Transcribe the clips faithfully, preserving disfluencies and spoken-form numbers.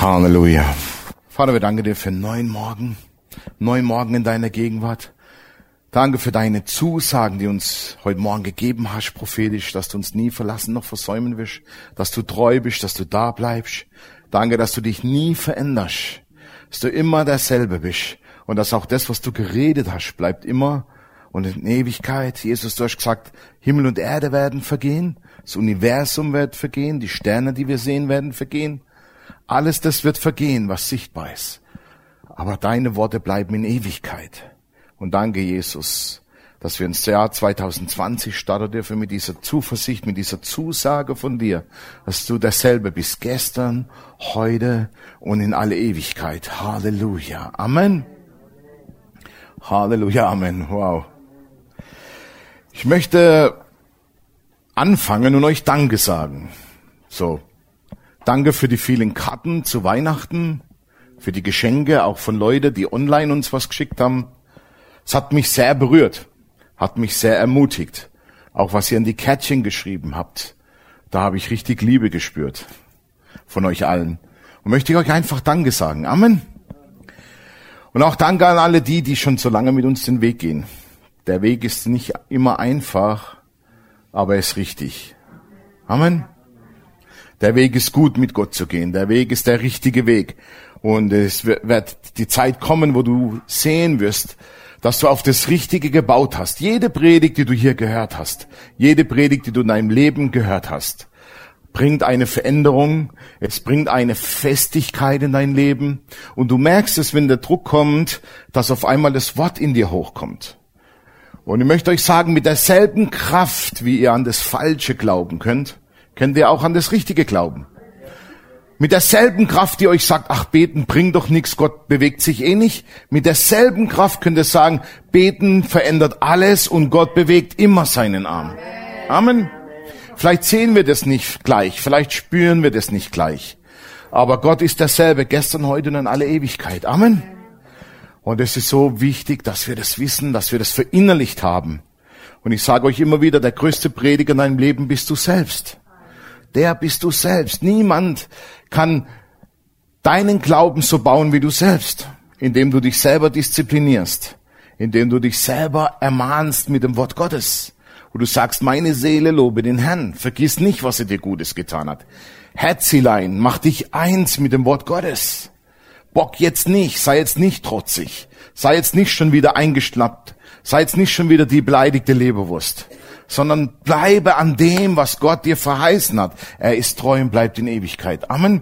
Halleluja. Vater, wir danken dir für einen neuen Morgen, neuen Morgen in deiner Gegenwart. Danke für deine Zusagen, die uns heute Morgen gegeben hast, prophetisch, dass du uns nie verlassen noch versäumen wirst, dass du treu bist, dass du da bleibst. Danke, dass du dich nie veränderst, dass du immer derselbe bist und dass auch das, was du geredet hast, bleibt immer und in Ewigkeit. Jesus, du hast gesagt, Himmel und Erde werden vergehen, das Universum wird vergehen, die Sterne, die wir sehen, werden vergehen. Alles das wird vergehen, was sichtbar ist. Aber deine Worte bleiben in Ewigkeit. Und danke, Jesus, dass wir ins Jahr zwanzig zwanzig starten dürfen mit dieser Zuversicht, mit dieser Zusage von dir, dass du derselbe bist, gestern, heute und in alle Ewigkeit. Halleluja. Amen. Halleluja. Amen. Wow. Ich möchte anfangen und euch Danke sagen. So. Danke für die vielen Karten zu Weihnachten, für die Geschenke, auch von Leuten, die online uns was geschickt haben. Es hat mich sehr berührt, hat mich sehr ermutigt. Auch was ihr in die Kärtchen geschrieben habt, da habe ich richtig Liebe gespürt von euch allen. Und möchte ich euch einfach Danke sagen. Amen. Und auch Danke an alle die, die schon so lange mit uns den Weg gehen. Der Weg ist nicht immer einfach, aber er ist richtig. Amen. Der Weg ist gut, mit Gott zu gehen. Der Weg ist der richtige Weg. Und es wird die Zeit kommen, wo du sehen wirst, dass du auf das Richtige gebaut hast. Jede Predigt, die du hier gehört hast, jede Predigt, die du in deinem Leben gehört hast, bringt eine Veränderung, es bringt eine Festigkeit in dein Leben. Und du merkst es, wenn der Druck kommt, dass auf einmal das Wort in dir hochkommt. Und ich möchte euch sagen, mit derselben Kraft, wie ihr an das Falsche glauben könnt, könnt ihr auch an das Richtige glauben. Mit derselben Kraft, die euch sagt, ach, beten bringt doch nichts, Gott bewegt sich eh nicht. Mit derselben Kraft könnt ihr sagen, beten verändert alles und Gott bewegt immer seinen Arm. Amen. Vielleicht sehen wir das nicht gleich, vielleicht spüren wir das nicht gleich. Aber Gott ist derselbe, gestern, heute und in alle Ewigkeit. Amen. Und es ist so wichtig, dass wir das wissen, dass wir das verinnerlicht haben. Und ich sage euch immer wieder, der größte Prediger in deinem Leben bist du selbst. Der bist du selbst. Niemand kann deinen Glauben so bauen wie du selbst, indem du dich selber disziplinierst, indem du dich selber ermahnst mit dem Wort Gottes. Wo du sagst, meine Seele lobe den Herrn, vergiss nicht, was er dir Gutes getan hat. Herzilein, mach dich eins mit dem Wort Gottes. Bock jetzt nicht, sei jetzt nicht trotzig, sei jetzt nicht schon wieder eingeschnappt, sei jetzt nicht schon wieder die beleidigte Leberwurst, sondern bleibe an dem, was Gott dir verheißen hat. Er ist treu und bleibt in Ewigkeit. Amen.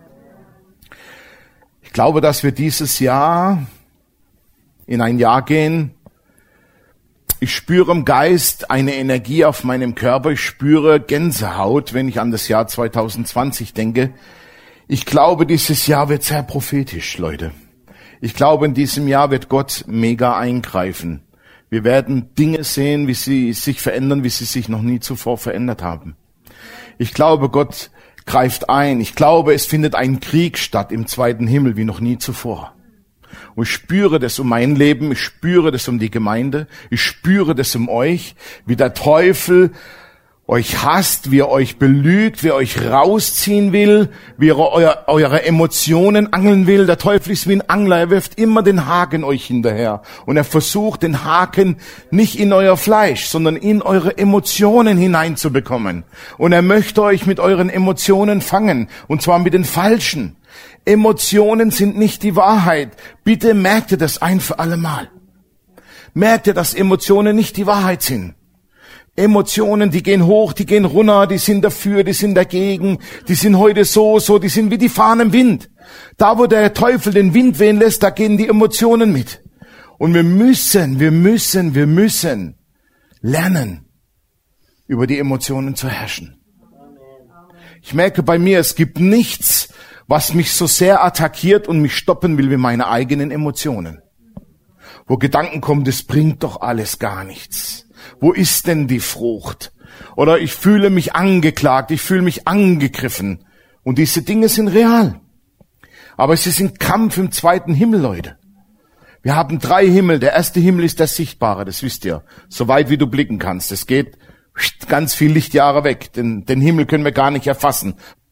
Ich glaube, dass wir dieses Jahr in ein Jahr gehen. Ich spüre im Geist eine Energie auf meinem Körper. Ich spüre Gänsehaut, wenn ich an das Jahr zwanzig zwanzig denke. Ich glaube, dieses Jahr wird sehr prophetisch, Leute. Ich glaube, in diesem Jahr wird Gott mega eingreifen. Wir werden Dinge sehen, wie sie sich verändern, wie sie sich noch nie zuvor verändert haben. Ich glaube, Gott greift ein. Ich glaube, es findet ein Krieg statt im zweiten Himmel wie noch nie zuvor. Und ich spüre das um mein Leben, ich spüre das um die Gemeinde, ich spüre das um euch, wie der Teufel euch hasst, wie er euch belügt, wie er euch rausziehen will, wie er euer, eure Emotionen angeln will. Der Teufel ist wie ein Angler, er wirft immer den Haken euch hinterher. Und er versucht, den Haken nicht in euer Fleisch, sondern in eure Emotionen hineinzubekommen. Und er möchte euch mit euren Emotionen fangen, und zwar mit den falschen. Emotionen sind nicht die Wahrheit. Bitte merkt ihr das ein für alle Mal. Merkt ihr, dass Emotionen nicht die Wahrheit sind. Emotionen, die gehen hoch, die gehen runter, die sind dafür, die sind dagegen, die sind heute so, so, die sind wie die Fahnen im Wind. Da, wo der Teufel den Wind wehen lässt, da gehen die Emotionen mit. Und wir müssen, wir müssen, wir müssen lernen, über die Emotionen zu herrschen. Ich merke bei mir, es gibt nichts, was mich so sehr attackiert und mich stoppen will wie meine eigenen Emotionen. Wo Gedanken kommen, das bringt doch alles gar nichts. Wo ist denn die Frucht? Oder ich fühle mich angeklagt, ich fühle mich angegriffen. Und diese Dinge sind real. Aber es ist ein Kampf im zweiten Himmel, Leute. Wir haben drei Himmel. Der erste Himmel ist der Sichtbare, das wisst ihr. So weit wie du blicken kannst. Es geht ganz viel Lichtjahre weg. Den, den Himmel können wir gar nicht erfassen.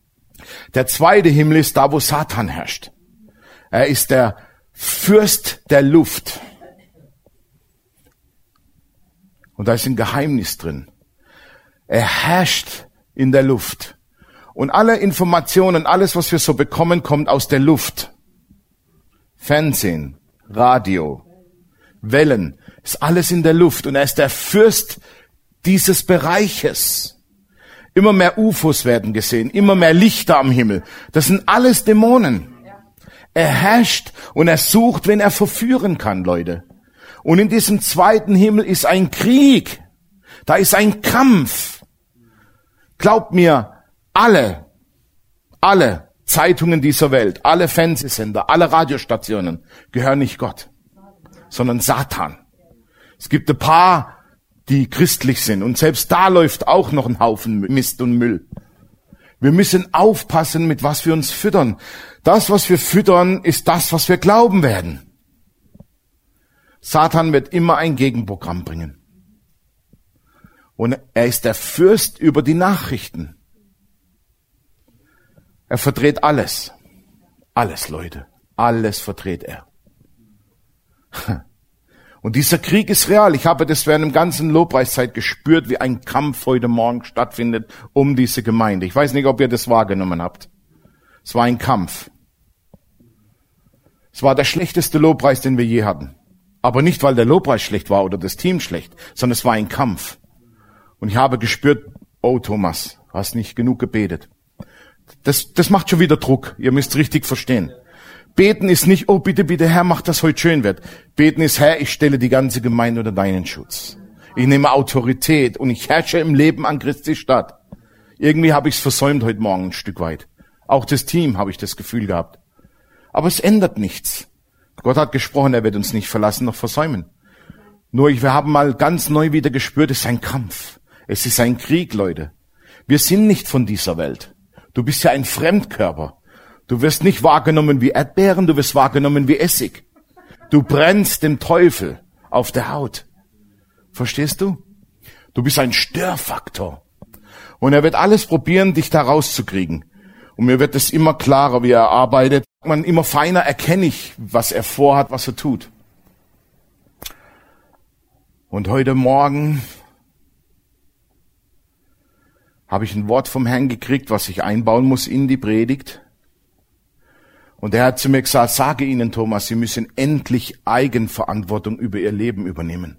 Der zweite Himmel ist da, wo Satan herrscht. Er ist der Fürst der Luft. Und da ist ein Geheimnis drin. Er herrscht in der Luft. Und alle Informationen, alles, was wir so bekommen, kommt aus der Luft. Fernsehen, Radio, Wellen, ist alles in der Luft. Und er ist der Fürst dieses Bereiches. Immer mehr U F Os werden gesehen, immer mehr Lichter am Himmel. Das sind alles Dämonen. Er herrscht und er sucht, wen er verführen kann, Leute. Und in diesem zweiten Himmel ist ein Krieg. Da ist ein Kampf. Glaubt mir, alle, alle Zeitungen dieser Welt, alle Fernsehsender, alle Radiostationen gehören nicht Gott, sondern Satan. Es gibt ein paar, die christlich sind. Und selbst da läuft auch noch ein Haufen Mist und Müll. Wir müssen aufpassen, mit was wir uns füttern. Das, was wir füttern, ist das, was wir glauben werden. Satan wird immer ein Gegenprogramm bringen. Und er ist der Fürst über die Nachrichten. Er verdreht alles. Alles, Leute. Alles verdreht er. Und dieser Krieg ist real. Ich habe das während der ganzen Lobpreiszeit gespürt, wie ein Kampf heute Morgen stattfindet um diese Gemeinde. Ich weiß nicht, ob ihr das wahrgenommen habt. Es war ein Kampf. Es war der schlechteste Lobpreis, den wir je hatten. Aber nicht, weil der Lobpreis schlecht war oder das Team schlecht, sondern es war ein Kampf. Und ich habe gespürt, oh Thomas, du hast nicht genug gebetet. Das, das macht schon wieder Druck. Ihr müsst richtig verstehen. Beten ist nicht, oh bitte, bitte Herr, mach, dass heute schön wird. Beten ist, Herr, ich stelle die ganze Gemeinde unter deinen Schutz. Ich nehme Autorität und ich herrsche im Leben an Christi Stadt. Irgendwie habe ich es versäumt heute Morgen ein Stück weit. Auch das Team habe ich das Gefühl gehabt. Aber es ändert nichts. Gott hat gesprochen, er wird uns nicht verlassen noch versäumen. Nur wir haben mal ganz neu wieder gespürt, es ist ein Kampf. Es ist ein Krieg, Leute. Wir sind nicht von dieser Welt. Du bist ja ein Fremdkörper. Du wirst nicht wahrgenommen wie Erdbeeren, du wirst wahrgenommen wie Essig. Du brennst dem Teufel auf der Haut. Verstehst du? Du bist ein Störfaktor. Und er wird alles probieren, dich da rauszukriegen. Und mir wird es immer klarer, wie er arbeitet. Man immer feiner erkenne ich, was er vorhat, was er tut. Und heute Morgen habe ich ein Wort vom Herrn gekriegt, was ich einbauen muss in die Predigt. Und er hat zu mir gesagt, sage ihnen, Thomas, sie müssen endlich Eigenverantwortung über ihr Leben übernehmen.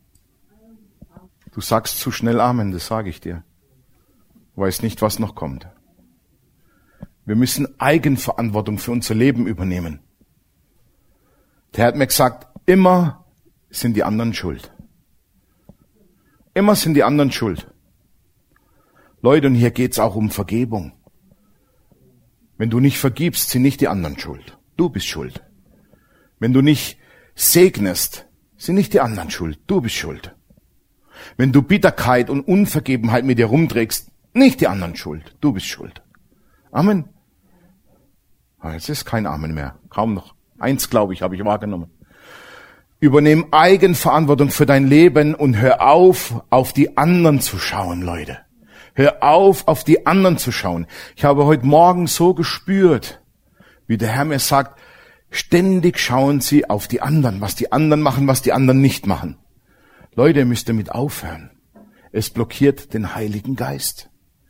Du sagst zu schnell Amen, das sage ich dir. Du weißt nicht, was noch kommt. Wir müssen Eigenverantwortung für unser Leben übernehmen. Der hat mir gesagt, immer sind die anderen schuld. Immer sind die anderen schuld. Leute, und hier geht's auch um Vergebung. Wenn du nicht vergibst, sind nicht die anderen schuld. Du bist schuld. Wenn du nicht segnest, sind nicht die anderen schuld. Du bist schuld. Wenn du Bitterkeit und Unvergebenheit mit dir rumträgst, nicht die anderen schuld. Du bist schuld. Amen. Jetzt ist kein Amen mehr. Kaum noch. Eins, glaube ich, habe ich wahrgenommen. Übernimm Eigenverantwortung für dein Leben und hör auf, auf die anderen zu schauen, Leute. Hör auf, auf die anderen zu schauen. Ich habe heute Morgen so gespürt, wie der Herr mir sagt, ständig schauen Sie auf die anderen, was die anderen machen, was die anderen nicht machen. Leute, ihr müsst damit aufhören. Es blockiert den Heiligen Geist.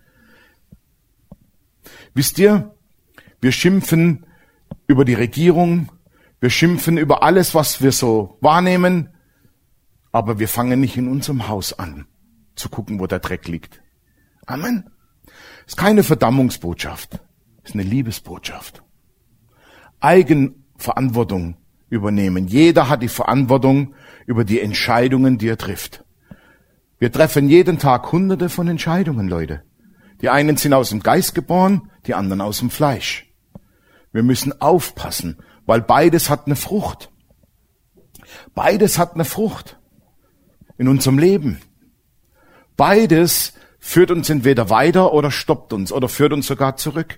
Wisst ihr, wir schimpfen über die Regierung, wir schimpfen über alles, was wir so wahrnehmen, aber wir fangen nicht in unserem Haus an, zu gucken, wo der Dreck liegt. Amen. Ist keine Verdammungsbotschaft, ist eine Liebesbotschaft. Eigenverantwortung übernehmen. Jeder hat die Verantwortung über die Entscheidungen, die er trifft. Wir treffen jeden Tag hunderte von Entscheidungen, Leute. Die einen sind aus dem Geist geboren, die anderen aus dem Fleisch. Wir müssen aufpassen, weil beides hat eine Frucht. Beides hat eine Frucht in unserem Leben. Beides führt uns entweder weiter oder stoppt uns oder führt uns sogar zurück.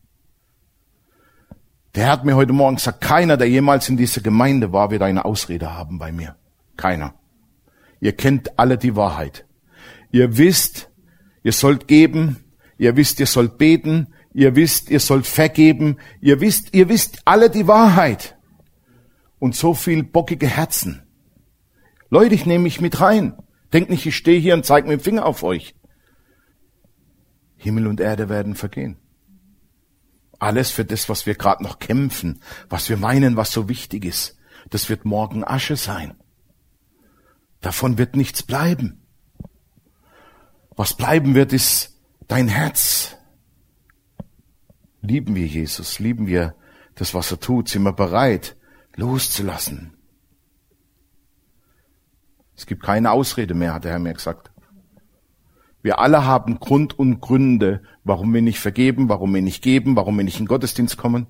Der Herr hat mir heute Morgen gesagt, keiner, der jemals in dieser Gemeinde war, wird eine Ausrede haben bei mir. Keiner. Ihr kennt alle die Wahrheit. Ihr wisst, ihr sollt geben. Ihr wisst, ihr sollt beten. ihr wisst, ihr sollt vergeben, ihr wisst, ihr wisst alle die Wahrheit. Und so viel bockige Herzen. Leute, ich nehme mich mit rein. Denkt nicht, ich stehe hier und zeige mit dem Finger auf euch. Himmel und Erde werden vergehen. Alles für das, was wir gerade noch kämpfen, was wir meinen, was so wichtig ist, das wird morgen Asche sein. Davon wird nichts bleiben. Was bleiben wird, ist dein Herz. Lieben wir Jesus, lieben wir das, was er tut, sind wir bereit, loszulassen. Es gibt keine Ausrede mehr, hat der Herr mir gesagt. Wir alle haben Grund und Gründe, warum wir nicht vergeben, warum wir nicht geben, warum wir nicht in den Gottesdienst kommen.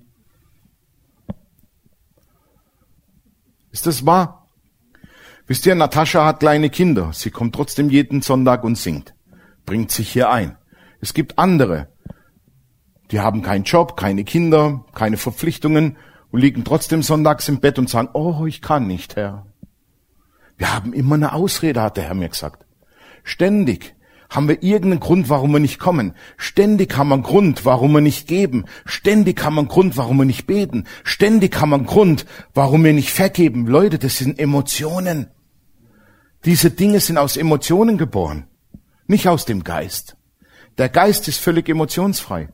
Ist das wahr? Wisst ihr, Natascha hat kleine Kinder. Sie kommt trotzdem jeden Sonntag und singt. Bringt sich hier ein. Es gibt andere, die haben keinen Job, keine Kinder, keine Verpflichtungen und liegen trotzdem sonntags im Bett und sagen, oh, ich kann nicht, Herr. Wir haben immer eine Ausrede, hat der Herr mir gesagt. Ständig haben wir irgendeinen Grund, warum wir nicht kommen. Ständig haben wir einen Grund, warum wir nicht geben. Ständig haben wir einen Grund, warum wir nicht beten. Ständig haben wir einen Grund, warum wir nicht vergeben. Leute, das sind Emotionen. Diese Dinge sind aus Emotionen geboren, nicht aus dem Geist. Der Geist ist völlig emotionsfrei.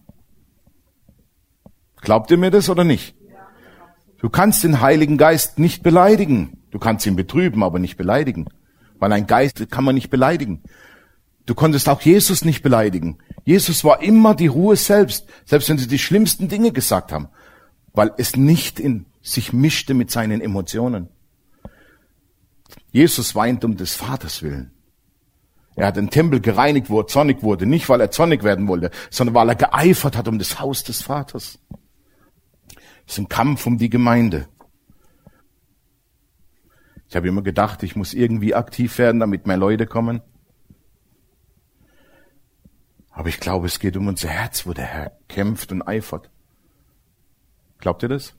Glaubt ihr mir das oder nicht? Du kannst den Heiligen Geist nicht beleidigen. Du kannst ihn betrüben, aber nicht beleidigen. Weil ein Geist kann man nicht beleidigen. Du konntest auch Jesus nicht beleidigen. Jesus war immer die Ruhe selbst, selbst wenn sie die schlimmsten Dinge gesagt haben, weil es nicht in sich mischte mit seinen Emotionen. Jesus weint um des Vaters willen. Er hat den Tempel gereinigt, wo er zornig wurde, nicht weil er zornig werden wollte, sondern weil er geeifert hat um das Haus des Vaters. Es ist ein Kampf um die Gemeinde. Ich habe immer gedacht, ich muss irgendwie aktiv werden, damit mehr Leute kommen. Aber ich glaube, es geht um unser Herz, wo der Herr kämpft und eifert. Glaubt ihr das?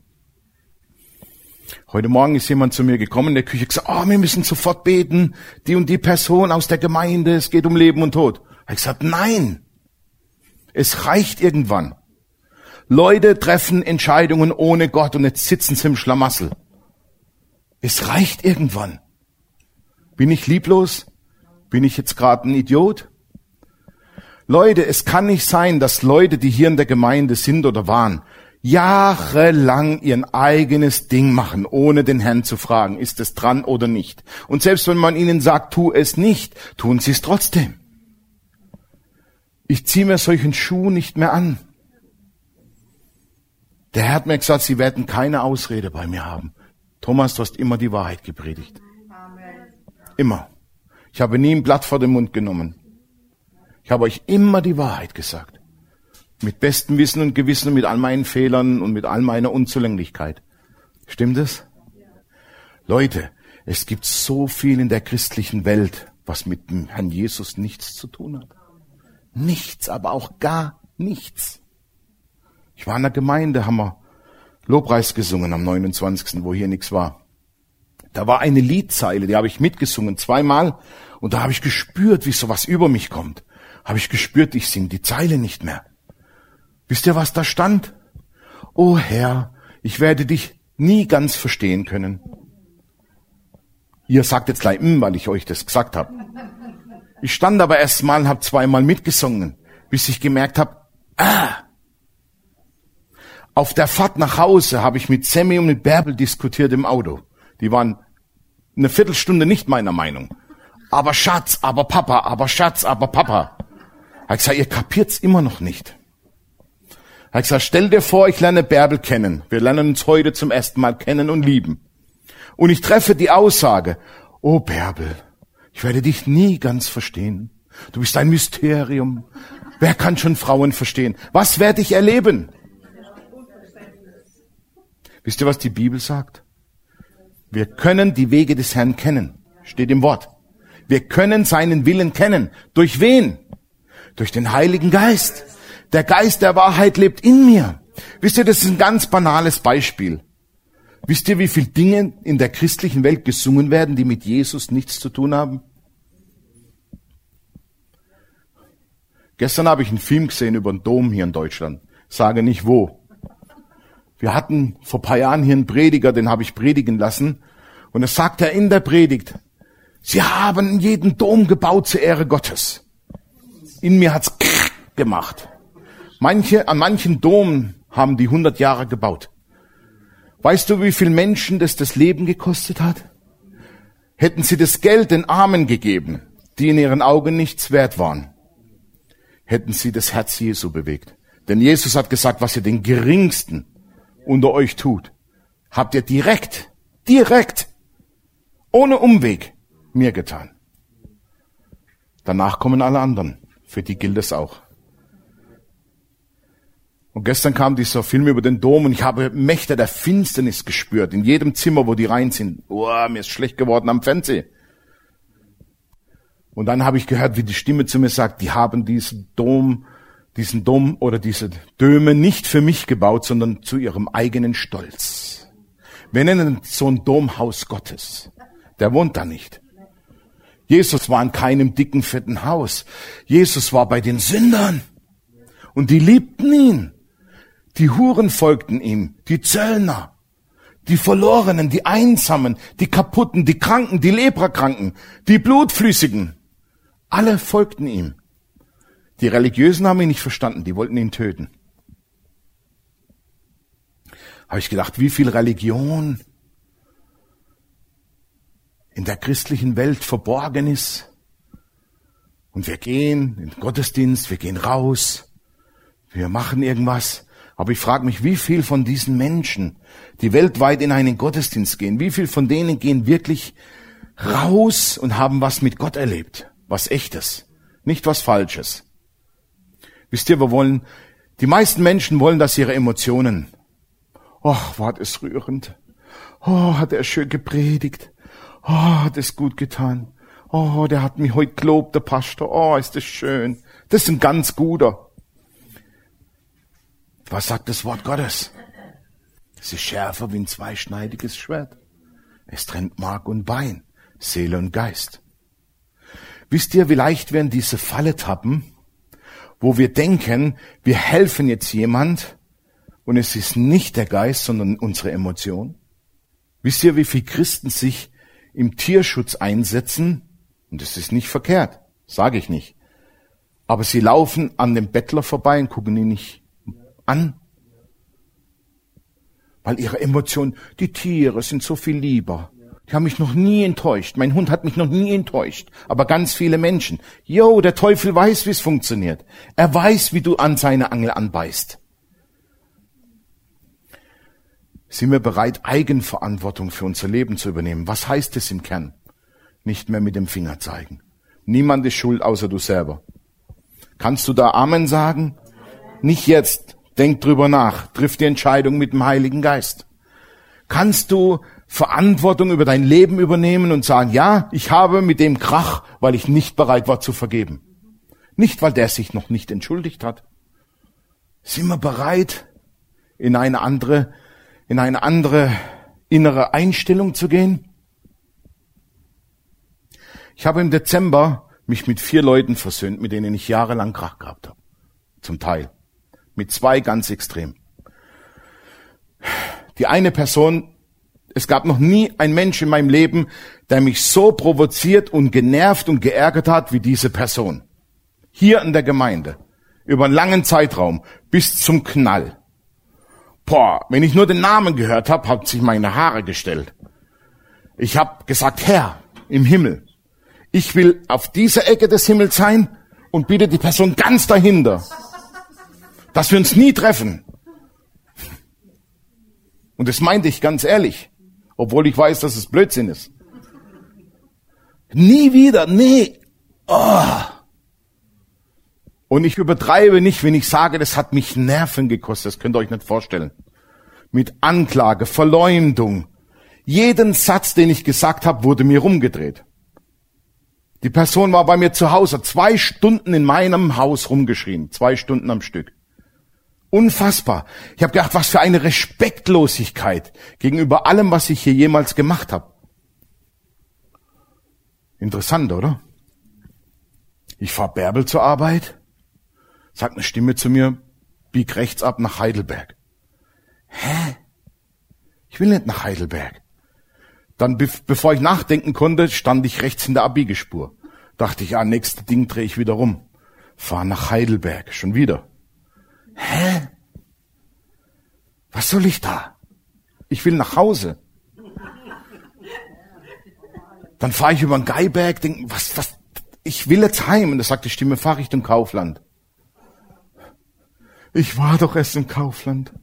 Heute Morgen ist jemand zu mir gekommen in der Küche und gesagt, oh, wir müssen sofort beten, die und die Person aus der Gemeinde, es geht um Leben und Tod. Ich habe gesagt, nein, es reicht irgendwann. Leute treffen Entscheidungen ohne Gott und jetzt sitzen sie im Schlamassel. Es reicht irgendwann. Bin ich lieblos? Bin ich jetzt gerade ein Idiot? Leute, es kann nicht sein, dass Leute, die hier in der Gemeinde sind oder waren, jahrelang ihr eigenes Ding machen, ohne den Herrn zu fragen, ist es dran oder nicht. Und selbst wenn man ihnen sagt, tu es nicht, tun sie es trotzdem. Ich ziehe mir solchen Schuh nicht mehr an. Der Herr hat mir gesagt, sie werden keine Ausrede bei mir haben. Thomas, du hast immer die Wahrheit gepredigt. Immer. Ich habe nie ein Blatt vor den Mund genommen. Ich habe euch immer die Wahrheit gesagt. Mit bestem Wissen und Gewissen und mit all meinen Fehlern und mit all meiner Unzulänglichkeit. Stimmt es? Ja. Leute, es gibt so viel in der christlichen Welt, was mit dem Herrn Jesus nichts zu tun hat. Nichts, aber auch gar nichts. Ich war in der Gemeinde, haben wir Lobpreis gesungen am neunundzwanzigsten, wo hier nichts war. Da war eine Liedzeile, die habe ich mitgesungen, zweimal. Und da habe ich gespürt, wie sowas über mich kommt. Habe ich gespürt, ich singe die Zeile nicht mehr. Wisst ihr, was da stand? O Herr, ich werde dich nie ganz verstehen können. Ihr sagt jetzt gleich, hm, weil ich euch das gesagt habe. Ich stand aber erst mal und habe zweimal mitgesungen, bis ich gemerkt habe, ah. Auf der Fahrt nach Hause habe ich mit Sammy und mit Bärbel diskutiert im Auto. Die waren eine Viertelstunde nicht meiner Meinung. Aber Schatz, aber Papa, aber Schatz, aber Papa. Ich gesagt, ihr kapiert's immer noch nicht. Ich habe gesagt, stell dir vor, ich lerne Bärbel kennen. Wir lernen uns heute zum ersten Mal kennen und lieben. Und ich treffe die Aussage, oh Bärbel, ich werde dich nie ganz verstehen. Du bist ein Mysterium. Wer kann schon Frauen verstehen? Was werde ich erleben? Wisst ihr, was die Bibel sagt? Wir können die Wege des Herrn kennen. Steht im Wort. Wir können seinen Willen kennen. Durch wen? Durch den Heiligen Geist. Der Geist der Wahrheit lebt in mir. Wisst ihr, das ist ein ganz banales Beispiel. Wisst ihr, wie viele Dinge in der christlichen Welt gesungen werden, die mit Jesus nichts zu tun haben? Gestern habe ich einen Film gesehen über den Dom hier in Deutschland. Sage nicht wo. Wir hatten vor ein paar Jahren hier einen Prediger, den habe ich predigen lassen. Und es sagt er in der Predigt, Sie haben jeden Dom gebaut zur Ehre Gottes. In mir hat's gemacht. Manche, an manchen Domen haben die hundert Jahre gebaut. Weißt du, wie viele Menschen das das Leben gekostet hat? Hätten sie das Geld den Armen gegeben, die in ihren Augen nichts wert waren, hätten sie das Herz Jesu bewegt. Denn Jesus hat gesagt, was ihr den Geringsten unter euch tut, habt ihr direkt, direkt, ohne Umweg mir getan. Danach kommen alle anderen. Für die gilt es auch. Und gestern kam dieser Film über den Dom und ich habe Mächte der Finsternis gespürt. In jedem Zimmer, wo die rein sind. Oh, mir ist schlecht geworden am Fernsehen. Und dann habe ich gehört, wie die Stimme zu mir sagt, die haben diesen Dom, diesen Dom oder diese Döme nicht für mich gebaut, sondern zu ihrem eigenen Stolz. Wir nennen so ein Dom Haus Gottes. Der wohnt da nicht. Jesus war in keinem dicken, fetten Haus. Jesus war bei den Sündern. Und die liebten ihn. Die Huren folgten ihm, die Zöllner, die Verlorenen, die Einsamen, die Kaputten, die Kranken, die Leprakranken, die Blutflüssigen. Alle folgten ihm. Die Religiösen haben ihn nicht verstanden, die wollten ihn töten. Habe ich gedacht, wie viel Religion in der christlichen Welt verborgen ist. Und wir gehen in den Gottesdienst, wir gehen raus, wir machen irgendwas. Aber ich frage mich, wie viel von diesen Menschen, die weltweit in einen Gottesdienst gehen, wie viel von denen gehen wirklich raus und haben was mit Gott erlebt? Was Echtes, nicht was Falsches. Wisst ihr, wir wollen, die meisten Menschen wollen, dass ihre Emotionen, ach, war das rührend, oh, hat er schön gepredigt, oh, hat es gut getan, oh, der hat mich heute gelobt, der Pastor, oh, ist das schön, das ist ein ganz guter. Was sagt das Wort Gottes? Es ist schärfer wie ein zweischneidiges Schwert. Es trennt Mark und Bein, Seele und Geist. Wisst ihr, wie leicht wir in diese Falle tappen, wo wir denken, wir helfen jetzt jemand und es ist nicht der Geist, sondern unsere Emotion? Wisst ihr, wie viele Christen sich im Tierschutz einsetzen? Und das ist nicht verkehrt, sage ich nicht. Aber sie laufen an dem Bettler vorbei und gucken ihn nicht an. Weil ihre Emotionen, die Tiere sind so viel lieber. Die haben mich noch nie enttäuscht. Mein Hund hat mich noch nie enttäuscht. Aber ganz viele Menschen. Jo, der Teufel weiß, wie es funktioniert. Er weiß, wie du an seine Angel anbeißt. Sind wir bereit, Eigenverantwortung für unser Leben zu übernehmen? Was heißt es im Kern? Nicht mehr mit dem Finger zeigen. Niemand ist schuld, außer du selber. Kannst du da Amen sagen? Nicht jetzt. Denk drüber nach. Triff die Entscheidung mit dem Heiligen Geist. Kannst du Verantwortung über dein Leben übernehmen und sagen, ja, ich habe mit dem Krach, weil ich nicht bereit war zu vergeben. Nicht, weil der sich noch nicht entschuldigt hat. Sind wir bereit, in eine andere, in eine andere innere Einstellung zu gehen? Ich habe im Dezember mich mit vier Leuten versöhnt, mit denen ich jahrelang Krach gehabt habe. Zum Teil. Mit zwei ganz extrem. Die eine Person, es gab noch nie ein Mensch in meinem Leben, der mich so provoziert und genervt und geärgert hat wie diese Person. Hier in der Gemeinde. Über einen langen Zeitraum. Bis zum Knall. Boah, wenn ich nur den Namen gehört habe, hat sich meine Haare gestellt. Ich habe gesagt, Herr, im Himmel, ich will auf dieser Ecke des Himmels sein und bitte die Person ganz dahinter. Dass wir uns nie treffen. Und das meinte ich ganz ehrlich. Obwohl ich weiß, dass es Blödsinn ist. Nie wieder, nee. Oh. Und ich übertreibe nicht, wenn ich sage, das hat mich Nerven gekostet. Das könnt ihr euch nicht vorstellen. Mit Anklage, Verleumdung. Jeden Satz, den ich gesagt habe, wurde mir rumgedreht. Die Person war bei mir zu Hause, zwei Stunden in meinem Haus rumgeschrien. Zwei Stunden am Stück. Unfassbar. Ich habe gedacht, was für eine Respektlosigkeit gegenüber allem, was ich hier jemals gemacht habe. Interessant, oder? Ich fahre Bärbel zur Arbeit Sagt eine Stimme zu mir, bieg rechts ab nach Heidelberg. Hä? Ich will nicht nach Heidelberg. Dann, be- bevor ich nachdenken konnte, stand ich rechts in der Abbiegespur. Dachte ich, ja, nächstes Ding drehe ich wieder rum. Fahr nach Heidelberg, schon wieder. Hä? Was soll ich da? Ich will nach Hause. Dann fahre ich über den Geiberg, denke, was, was, ich will jetzt heim. Und da sagt die Stimme, fahr Richtung Kaufland. Ich war doch erst im Kaufland.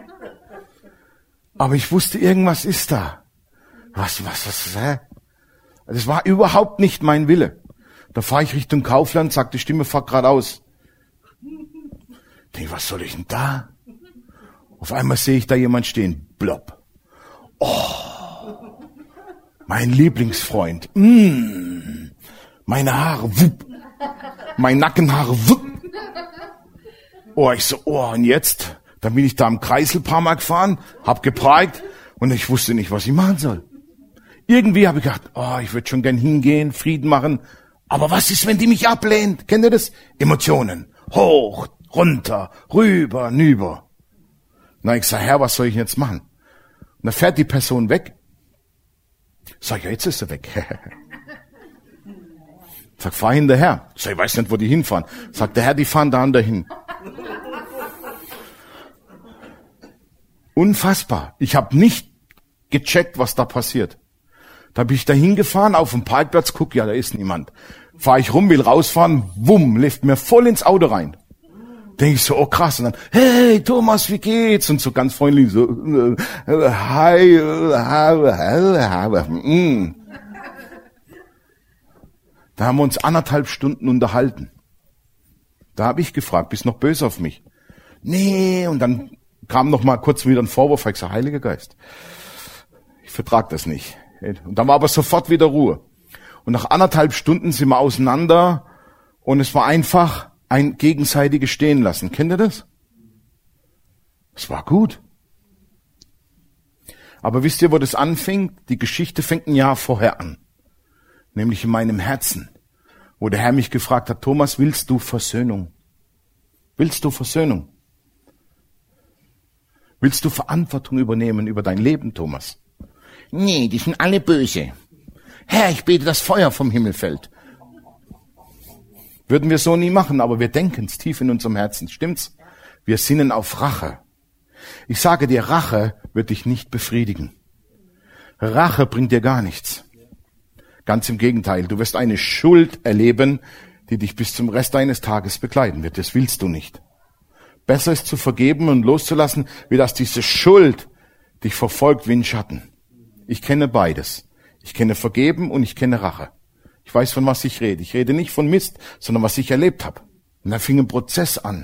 Aber ich wusste, irgendwas ist da. Was, was, was, hä? Das war überhaupt nicht mein Wille. Da fahre ich Richtung Kaufland, sagt die Stimme, fahr geradeaus. Denk, was soll ich denn da? Auf einmal sehe ich da jemand stehen. Blob. Oh, mein Lieblingsfreund. Mm, meine Haare. Wupp. Mein Nackenhaare. Wupp. Oh, ich so, oh, und jetzt? Dann bin ich da im Kreisel ein paar Mal gefahren, hab geparkt und ich wusste nicht, was ich machen soll. Irgendwie habe ich gedacht, oh, ich würde schon gern hingehen, Frieden machen. Aber was ist, wenn die mich ablehnt? Kennt ihr das? Emotionen. Hoch, runter, rüber, nüber. Na, ich sag, Herr, was soll ich jetzt machen? Und dann fährt die Person weg. Sag, ja, jetzt ist er weg. Sag, fahr hinterher. Sag, ich weiß nicht, wo die hinfahren. Sagt der Herr, die fahren da und dahin. Unfassbar. Ich habe nicht gecheckt, was da passiert. Da bin ich da hingefahren, auf dem Parkplatz, guck, ja, da ist niemand. Fahr ich rum, will rausfahren, wumm, läuft mir voll ins Auto rein. Denke ich so, oh krass. Und dann, hey Thomas, wie geht's? Und so ganz freundlich so, äh, hi, äh, äh, mm. Da haben wir uns anderthalb Stunden unterhalten. Da habe ich gefragt, bist noch böse auf mich? Nee, und dann kam noch mal kurz wieder ein Vorwurf, ich sage, Heiliger Geist, ich vertrag das nicht. Und dann war aber sofort wieder Ruhe. Und nach anderthalb Stunden sind wir auseinander und es war einfach ein gegenseitiges Stehen lassen. Kennt ihr das? Es war gut. Aber wisst ihr, wo das anfing? Die Geschichte fängt ein Jahr vorher an. Nämlich in meinem Herzen. Wo der Herr mich gefragt hat, Thomas, willst du Versöhnung? Willst du Versöhnung? Willst du Verantwortung übernehmen über dein Leben, Thomas? Nee, die sind alle böse. Herr, ich bete, dass Feuer vom Himmel fällt. Würden wir so nie machen, aber wir denken es tief in unserem Herzen. Stimmt's? Wir sinnen auf Rache. Ich sage dir, Rache wird dich nicht befriedigen. Rache bringt dir gar nichts. Ganz im Gegenteil, du wirst eine Schuld erleben, die dich bis zum Rest deines Tages begleiten wird. Das willst du nicht. Besser ist zu vergeben und loszulassen, wie dass diese Schuld dich verfolgt wie ein Schatten. Ich kenne beides. Ich kenne Vergeben und ich kenne Rache. Ich weiß, von was ich rede. Ich rede nicht von Mist, sondern was ich erlebt habe. Und da fing ein Prozess an.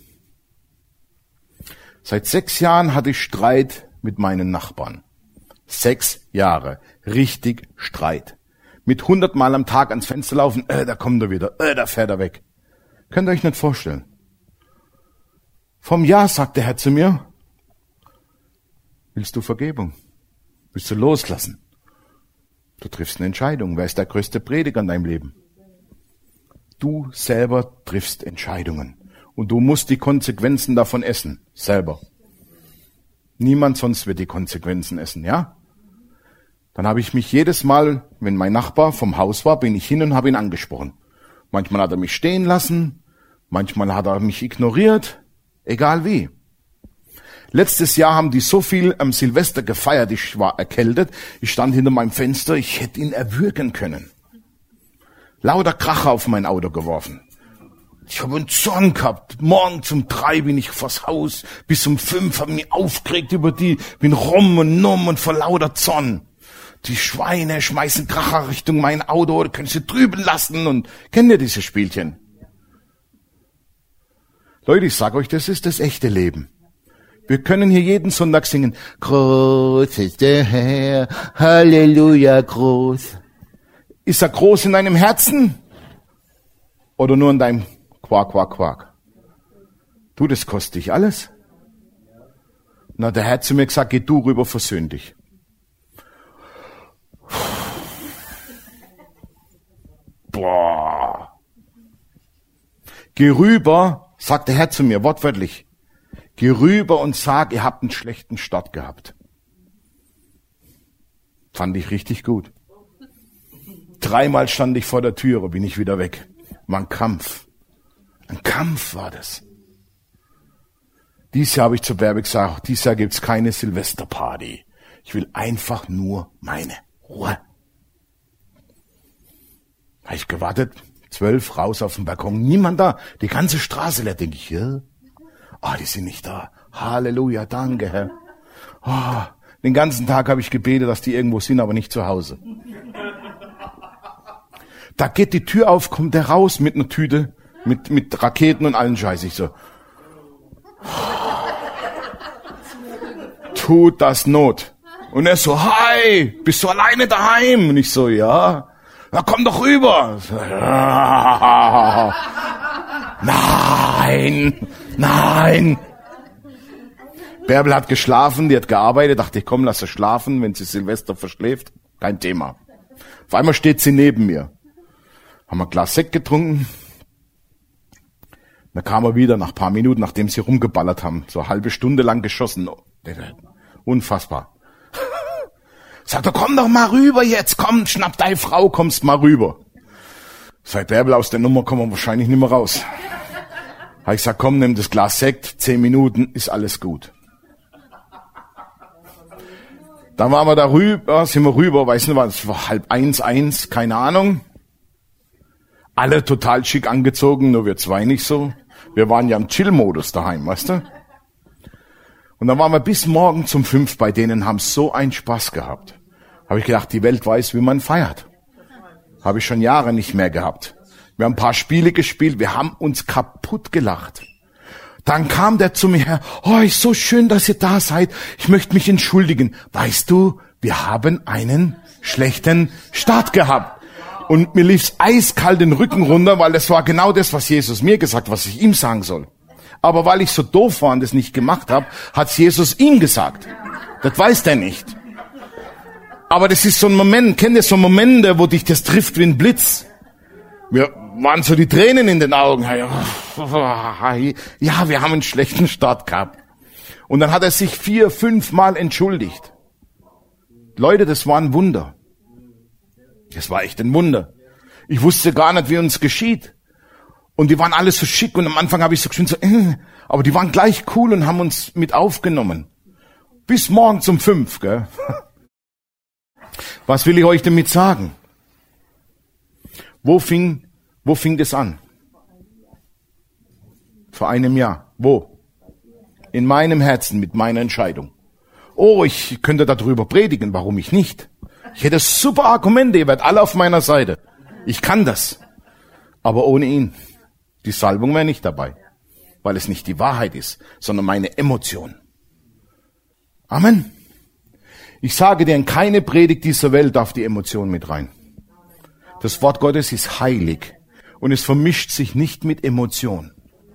Seit sechs Jahren hatte ich Streit mit meinen Nachbarn. Sechs Jahre. Richtig Streit. Mit hundertmal am Tag ans Fenster laufen, äh, da kommt er wieder, äh, da fährt er weg. Könnt ihr euch nicht vorstellen. Vom Jahr sagt der Herr zu mir, willst du Vergebung? Willst du loslassen? Du triffst eine Entscheidung. Wer ist der größte Prediger in deinem Leben? Du selber triffst Entscheidungen. Und du musst die Konsequenzen davon essen. Selber. Niemand sonst wird die Konsequenzen essen, ja? Dann habe ich mich jedes Mal, wenn mein Nachbar vom Haus war, bin ich hin und habe ihn angesprochen. Manchmal hat er mich stehen lassen, manchmal hat er mich ignoriert, egal wie. Letztes Jahr haben die so viel am Silvester gefeiert, ich war erkältet, ich stand hinter meinem Fenster, ich hätte ihn erwürgen können. Lauter Kracher auf mein Auto geworfen. Ich habe einen Zorn gehabt. Morgen um drei bin ich vors Haus, bis um fünf habe ich mich aufgeregt über die, bin rum und numm und vor lauter Zorn. Die Schweine schmeißen Kracher Richtung mein Auto, können sie drüben lassen und kennt ihr diese Spielchen? Leute, ich sag euch, das ist das echte Leben. Wir können hier jeden Sonntag singen, groß ist der Herr, Halleluja, groß. Ist er groß in deinem Herzen? Oder nur in deinem Quark, Quark, Quark? Du, das kostet dich alles. Na, der Herr hat zu mir gesagt, geh du rüber, versöhn dich. Boah. Geh rüber, sagt der Herr zu mir wortwörtlich, geh rüber und sag, ihr habt einen schlechten Start gehabt. Fand ich richtig gut. Dreimal stand ich vor der Türe, bin ich wieder weg. War ein Kampf. Ein Kampf war das. Dieses Jahr habe ich zu Bärbe gesagt, dieses Jahr gibt's keine Silvesterparty. Ich will einfach nur meine Ruhe. Habe ich gewartet, zwölf, raus auf dem Balkon, niemand da, die ganze Straße leer, denke ich, ja, ah, oh, die sind nicht da. Halleluja, danke, Herr. Oh, den ganzen Tag habe ich gebetet, dass die irgendwo sind, aber nicht zu Hause. Da geht die Tür auf, kommt der raus mit einer Tüte, mit, mit Raketen und allen Scheiß. Ich so, tut das Not. Und er so, hi, bist du alleine daheim? Und ich so, ja. Na, komm doch rüber. So, ja. Nein, nein. Bärbel hat geschlafen, die hat gearbeitet. Dachte ich, komm, lass sie schlafen, wenn sie Silvester verschläft. Kein Thema. Auf einmal steht sie neben mir. Haben wir ein Glas Sekt getrunken. Dann kam er wieder nach ein paar Minuten, nachdem sie rumgeballert haben. So eine halbe Stunde lang geschossen. Unfassbar. Sagt er, komm doch mal rüber jetzt, komm, schnapp deine Frau, kommst mal rüber. Seit Bärbel aus der Nummer kommen wir wahrscheinlich nicht mehr raus. Habe ich gesagt, komm, nimm das Glas Sekt, zehn Minuten, ist alles gut. Dann waren wir da rüber, sind wir rüber, weiß nicht, es war halb eins, eins, keine Ahnung. Alle total schick angezogen, nur wir zwei nicht so. Wir waren ja im Chill-Modus daheim, weißt du? Und dann waren wir bis morgen zum fünf bei denen, haben so einen Spaß gehabt. Habe ich gedacht, die Welt weiß, wie man feiert. Habe ich schon Jahre nicht mehr gehabt. Wir haben ein paar Spiele gespielt, wir haben uns kaputt gelacht. Dann kam der zu mir her, oh, ist so schön, dass ihr da seid. Ich möchte mich entschuldigen. Weißt du, wir haben einen schlechten Start gehabt. Und mir lief's eiskalt den Rücken runter, weil das war genau das, was Jesus mir gesagt hat, was ich ihm sagen soll. Aber weil ich so doof war und das nicht gemacht habe, hat's Jesus ihm gesagt. Das weiß der nicht. Aber das ist so ein Moment, kennt ihr so Momente, wo dich das trifft wie ein Blitz? Wir waren so die Tränen in den Augen. Ja, wir haben einen schlechten Start gehabt. Und dann hat er sich vier, fünf Mal entschuldigt. Leute, das war ein Wunder. Das war echt ein Wunder. Ich wusste gar nicht, wie uns geschieht. Und die waren alle so schick und am Anfang habe ich so geschwind so, äh, aber die waren gleich cool und haben uns mit aufgenommen. Bis morgen um fünf, gell? Was will ich euch damit sagen? Wo fing, wo fing das an? Vor einem Jahr. Wo? In meinem Herzen, mit meiner Entscheidung. Oh, ich könnte darüber predigen, warum ich nicht? Ich hätte super Argumente, ihr werdet alle auf meiner Seite. Ich kann das. Aber ohne ihn. Die Salbung wäre nicht dabei. Weil es nicht die Wahrheit ist, sondern meine Emotion. Amen. Ich sage dir, in keine Predigt dieser Welt darf die Emotion mit rein. Das Wort Gottes ist heilig. Und es vermischt sich nicht mit Emotion.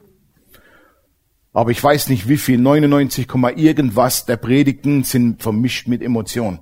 Aber ich weiß nicht wie viel, neunundneunzig, irgendwas der Predigten sind vermischt mit Emotion.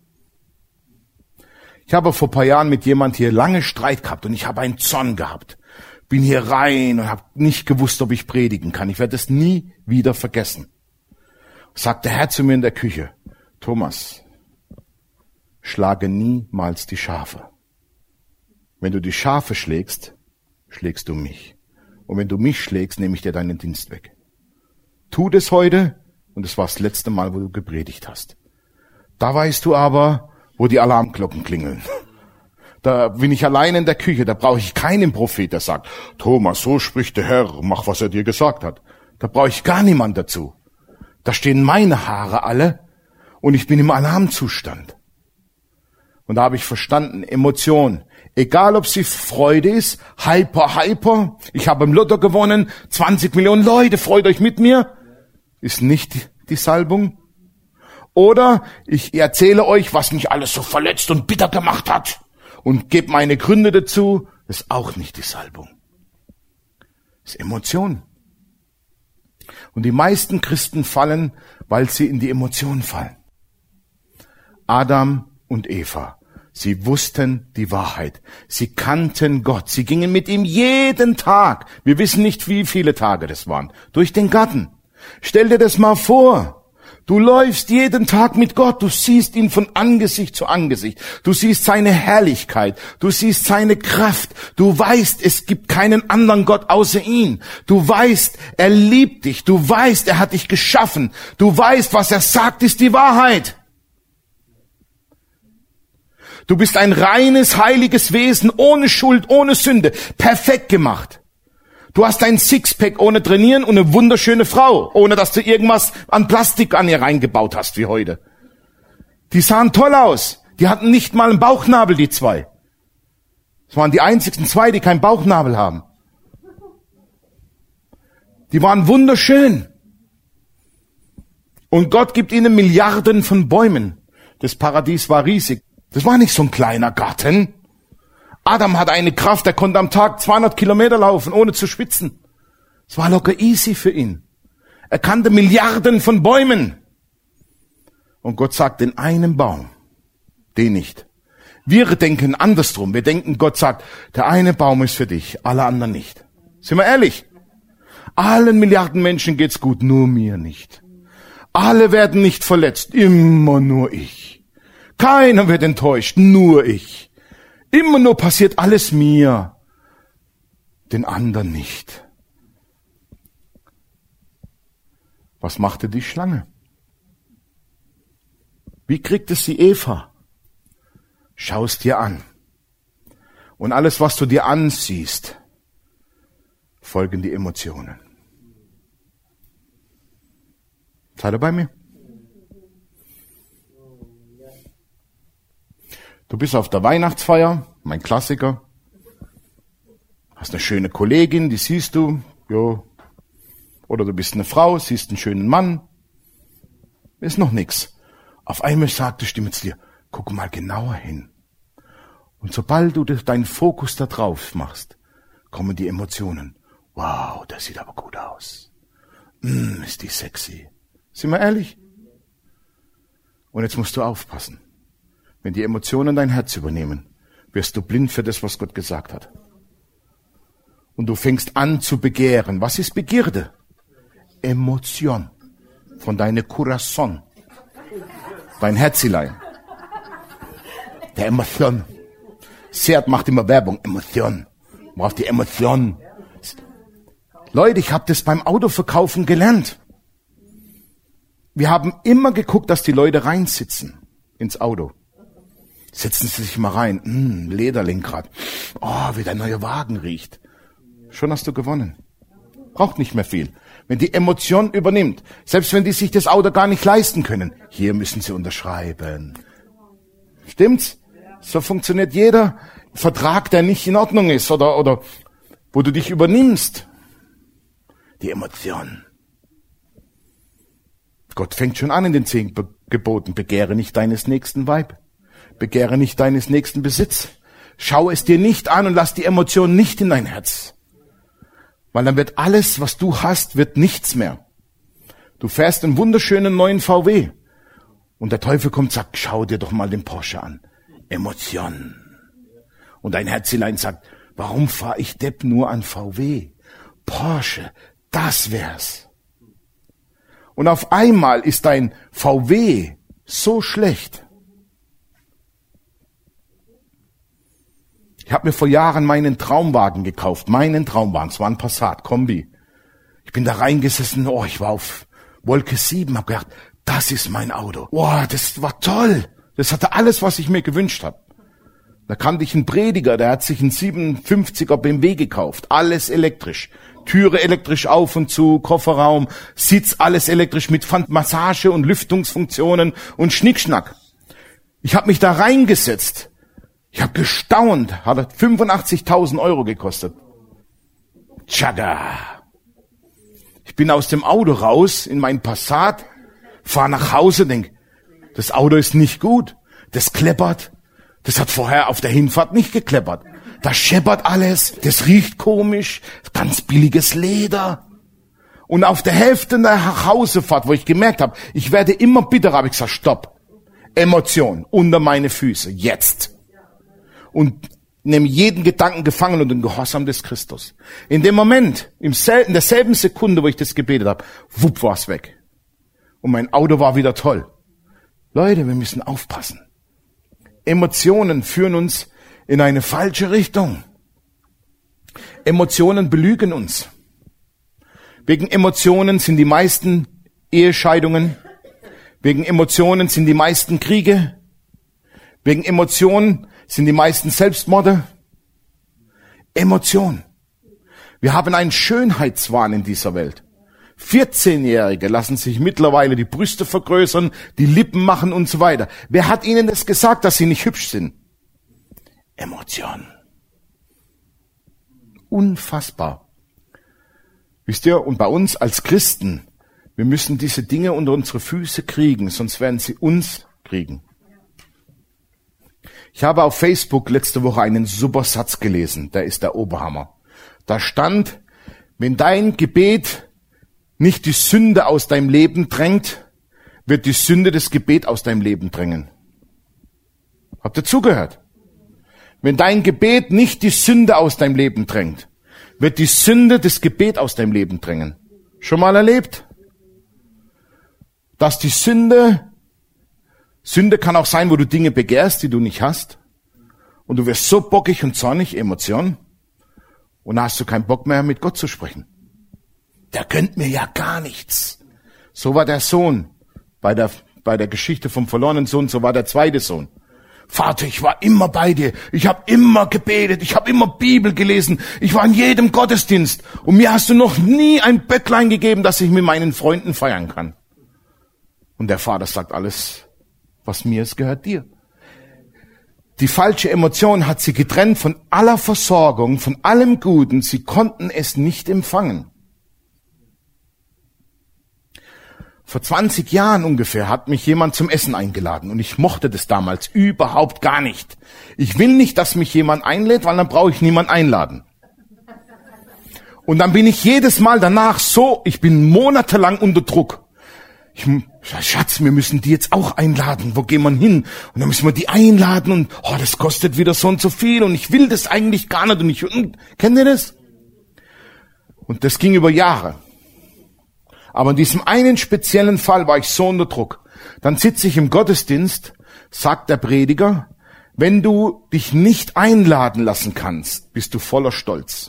Ich habe vor ein paar Jahren mit jemand hier lange Streit gehabt und ich habe einen Zorn gehabt. Bin hier rein und habe nicht gewusst, ob ich predigen kann. Ich werde es nie wieder vergessen. Sagt der Herr zu mir in der Küche, Thomas, schlage niemals die Schafe. Wenn du die Schafe schlägst, schlägst du mich. Und wenn du mich schlägst, nehme ich dir deinen Dienst weg. Tu das heute und es war das letzte Mal, wo du gepredigt hast. Da weißt du aber, wo die Alarmglocken klingeln. Da bin ich allein in der Küche, da brauche ich keinen Prophet, der sagt, Thomas, so spricht der Herr, mach, was er dir gesagt hat. Da brauche ich gar niemand dazu. Da stehen meine Haare alle und ich bin im Alarmzustand. Und da habe ich verstanden, Emotion, egal ob sie Freude ist, hyper, hyper, ich habe im Lotto gewonnen, zwanzig Millionen Leute, freut euch mit mir, ist nicht die Salbung. Oder ich erzähle euch, was mich alles so verletzt und bitter gemacht hat. Und gebe meine Gründe dazu, das ist auch nicht die Salbung. Das ist Emotion. Und die meisten Christen fallen, weil sie in die Emotionen fallen. Adam und Eva. Sie wussten die Wahrheit. Sie kannten Gott. Sie gingen mit ihm jeden Tag. Wir wissen nicht, wie viele Tage das waren. Durch den Garten. Stell dir das mal vor. Du läufst jeden Tag mit Gott. Du siehst ihn von Angesicht zu Angesicht. Du siehst seine Herrlichkeit. Du siehst seine Kraft. Du weißt, es gibt keinen anderen Gott außer ihn. Du weißt, er liebt dich. Du weißt, er hat dich geschaffen. Du weißt, was er sagt, ist die Wahrheit. Du bist ein reines, heiliges Wesen, ohne Schuld, ohne Sünde, perfekt gemacht. Du hast ein Sixpack ohne Trainieren und eine wunderschöne Frau, ohne dass du irgendwas an Plastik an ihr reingebaut hast wie heute. Die sahen toll aus. Die hatten nicht mal einen Bauchnabel, die zwei. Das waren die einzigen zwei, die keinen Bauchnabel haben. Die waren wunderschön. Und Gott gibt ihnen Milliarden von Bäumen. Das Paradies war riesig. Das war nicht so ein kleiner Garten. Adam hatte eine Kraft, er konnte am Tag zweihundert Kilometer laufen, ohne zu schwitzen. Es war locker easy für ihn. Er kannte Milliarden von Bäumen. Und Gott sagt, den einen Baum, den nicht. Wir denken andersrum. Wir denken, Gott sagt, der eine Baum ist für dich, alle anderen nicht. Sind wir ehrlich? Allen Milliarden Menschen geht's gut, nur mir nicht. Alle werden nicht verletzt, immer nur ich. Keiner wird enttäuscht, nur ich. Immer nur passiert alles mir, den anderen nicht. Was machte die Schlange? Wie kriegt es die Eva? Schau es dir an. Und alles, was du dir ansiehst, folgen die Emotionen. Seid ihr bei mir? Du bist auf der Weihnachtsfeier, mein Klassiker. Hast eine schöne Kollegin, die siehst du, jo. Oder du bist eine Frau, siehst einen schönen Mann. Ist noch nix. Auf einmal sagt die Stimme zu dir, guck mal genauer hin. Und sobald du deinen Fokus da drauf machst, kommen die Emotionen. Wow, das sieht aber gut aus. Mm, ist die sexy. Sind wir ehrlich? Und jetzt musst du aufpassen. Wenn die Emotionen dein Herz übernehmen, wirst du blind für das, was Gott gesagt hat. Und du fängst an zu begehren. Was ist Begierde? Emotion. Von deinem Corazon. Dein Herzilein. Der Emotion. Seat macht immer Werbung. Emotion. Man braucht die Emotion. Leute, ich habe das beim Autoverkaufen gelernt. Wir haben immer geguckt, dass die Leute reinsitzen ins Auto. Setzen Sie sich mal rein. Mm, Lederlenkrad. Oh, wie der neue Wagen riecht. Schon hast du gewonnen. Braucht nicht mehr viel. Wenn die Emotion übernimmt, selbst wenn die sich das Auto gar nicht leisten können, hier müssen sie unterschreiben. Stimmt's? So funktioniert jeder Vertrag, der nicht in Ordnung ist oder, oder wo du dich übernimmst. Die Emotion. Gott fängt schon an in den zehn Geboten. Begehre nicht deines nächsten Weib. Begehre nicht deines nächsten Besitz. Schau es dir nicht an und lass die Emotion nicht in dein Herz. Weil dann wird alles, was du hast, wird nichts mehr. Du fährst einen wunderschönen neuen V W. Und der Teufel kommt und sagt, schau dir doch mal den Porsche an. Emotion. Und dein Herzilein sagt, warum fahre ich Depp nur an V W? Porsche, das wär's. Und auf einmal ist dein V W so schlecht. Ich habe mir vor Jahren meinen Traumwagen gekauft, meinen Traumwagen, es war ein Passat, Kombi. Ich bin da reingesessen, oh, ich war auf Wolke sieben, hab gedacht, das ist mein Auto. Oh, das war toll. Das hatte alles, was ich mir gewünscht habe. Da kannte ich einen Prediger, der hat sich einen siebenundfünfziger B M W gekauft, alles elektrisch. Türe elektrisch auf und zu, Kofferraum, Sitz, alles elektrisch mit Massage- und Lüftungsfunktionen und Schnickschnack. Ich habe mich da reingesetzt. Ich habe gestaunt, hat fünfundachtzigtausend Euro gekostet. Tschagga. Ich bin aus dem Auto raus in mein Passat, fahr nach Hause, denk, das Auto ist nicht gut, das kleppert, das hat vorher auf der Hinfahrt nicht gekleppert. Da scheppert alles, das riecht komisch, ganz billiges Leder. Und auf der Hälfte der Nachhausefahrt, wo ich gemerkt habe, ich werde immer bitterer, habe ich gesagt, stopp, Emotion unter meine Füße, jetzt. und nehme jeden Gedanken gefangen und den Gehorsam des Christus. In dem Moment, im sel- in derselben Sekunde, wo ich das gebetet habe, wupp, war's weg. Und mein Auto war wieder toll. Leute, wir müssen aufpassen. Emotionen führen uns in eine falsche Richtung. Emotionen belügen uns. Wegen Emotionen sind die meisten Ehescheidungen. Wegen Emotionen sind die meisten Kriege. Wegen Emotionen sind die meisten Selbstmorde. Emotion. Wir haben einen Schönheitswahn in dieser Welt. vierzehnjährige lassen sich mittlerweile die Brüste vergrößern, die Lippen machen und so weiter. Wer hat ihnen das gesagt, dass sie nicht hübsch sind? Emotion. Unfassbar. Wisst ihr, und bei uns als Christen, wir müssen diese Dinge unter unsere Füße kriegen, sonst werden sie uns kriegen. Ich habe auf Facebook letzte Woche einen super Satz gelesen, der ist der Oberhammer. Da stand, wenn dein Gebet nicht die Sünde aus deinem Leben drängt, wird die Sünde das Gebet aus deinem Leben drängen. Habt ihr zugehört? Wenn dein Gebet nicht die Sünde aus deinem Leben drängt, wird die Sünde das Gebet aus deinem Leben drängen. Schon mal erlebt? Dass die Sünde, Sünde kann auch sein, wo du Dinge begehrst, die du nicht hast. Und du wirst so bockig und zornig, Emotionen. Und dann hast du keinen Bock mehr, mit Gott zu sprechen. Der gönnt mir ja gar nichts. So war der Sohn bei der, bei der Geschichte vom verlorenen Sohn, so war der zweite Sohn. Vater, ich war immer bei dir. Ich habe immer gebetet. Ich habe immer Bibel gelesen. Ich war in jedem Gottesdienst. Und mir hast du noch nie ein Böcklein gegeben, dass ich mit meinen Freunden feiern kann. Und der Vater sagt, alles, was mir ist, gehört dir. Die falsche Emotion hat sie getrennt von aller Versorgung, von allem Guten. Sie konnten es nicht empfangen. Vor zwanzig Jahren ungefähr hat mich jemand zum Essen eingeladen und ich mochte das damals überhaupt gar nicht. Ich will nicht, dass mich jemand einlädt, weil dann brauche ich niemand einladen. Und dann bin ich jedes Mal danach so, ich bin monatelang unter Druck. Ich, Schatz, wir müssen die jetzt auch einladen. Wo gehen wir hin? Und dann müssen wir die einladen und oh, das kostet wieder so und so viel und ich will das eigentlich gar nicht. Und ich, und, kennt ihr das? Und das ging über Jahre. Aber in diesem einen speziellen Fall war ich so unter Druck. Dann sitze ich im Gottesdienst, sagt der Prediger, wenn du dich nicht einladen lassen kannst, bist du voller Stolz.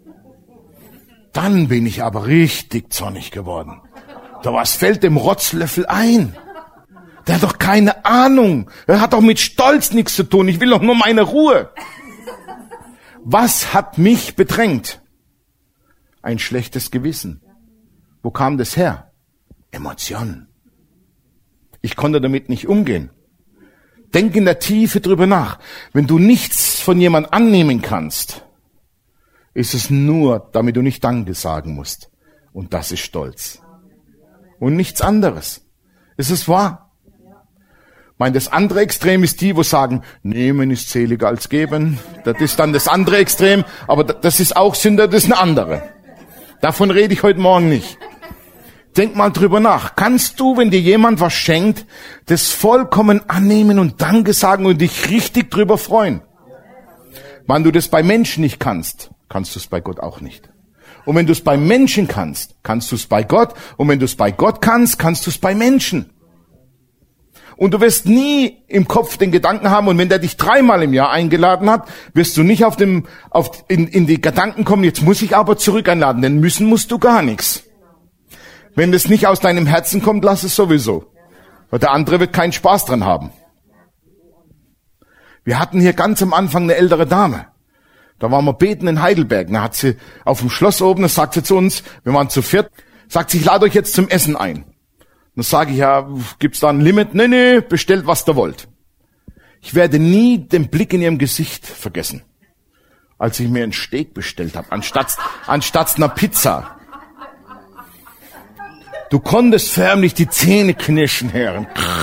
Dann bin ich aber richtig zornig geworden. Da was fällt dem Rotzlöffel ein? Der hat doch keine Ahnung. Er hat doch mit Stolz nichts zu tun. Ich will doch nur meine Ruhe. Was hat mich bedrängt? Ein schlechtes Gewissen. Wo kam das her? Emotionen. Ich konnte damit nicht umgehen. Denk in der Tiefe drüber nach. Wenn du nichts von jemand annehmen kannst, ist es nur, damit du nicht Danke sagen musst. Und das ist Stolz. Und nichts anderes. Ist es wahr? Ich meine, das andere Extrem ist die, wo sagen, nehmen ist seliger als geben. Das ist dann das andere Extrem, aber das ist auch Sünde, das ist eine andere. Davon rede ich heute Morgen nicht. Denk mal drüber nach. Kannst du, wenn dir jemand was schenkt, das vollkommen annehmen und Danke sagen und dich richtig drüber freuen? Wenn du das bei Menschen nicht kannst, kannst du es bei Gott auch nicht. Und wenn du es bei Menschen kannst, kannst du es bei Gott. Und wenn du es bei Gott kannst, kannst du es bei Menschen. Und du wirst nie im Kopf den Gedanken haben, und wenn der dich dreimal im Jahr eingeladen hat, wirst du nicht auf dem, auf, in, in die Gedanken kommen, jetzt muss ich aber zurück einladen, denn müssen musst du gar nichts. Wenn das nicht aus deinem Herzen kommt, lass es sowieso. Weil der andere wird keinen Spaß dran haben. Wir hatten hier ganz am Anfang eine ältere Dame. Da waren wir beten in Heidelberg. Da hat sie auf dem Schloss oben, das sagt sie zu uns, wir waren zu viert, sagt sie, ich lade euch jetzt zum Essen ein. Dann sage ich, ja, gibt's da ein Limit? Nee, nee, bestellt, was ihr wollt. Ich werde nie den Blick in ihrem Gesicht vergessen, als ich mir einen Steak bestellt habe, anstatt, anstatt einer Pizza. Du konntest förmlich die Zähne knirschen hören.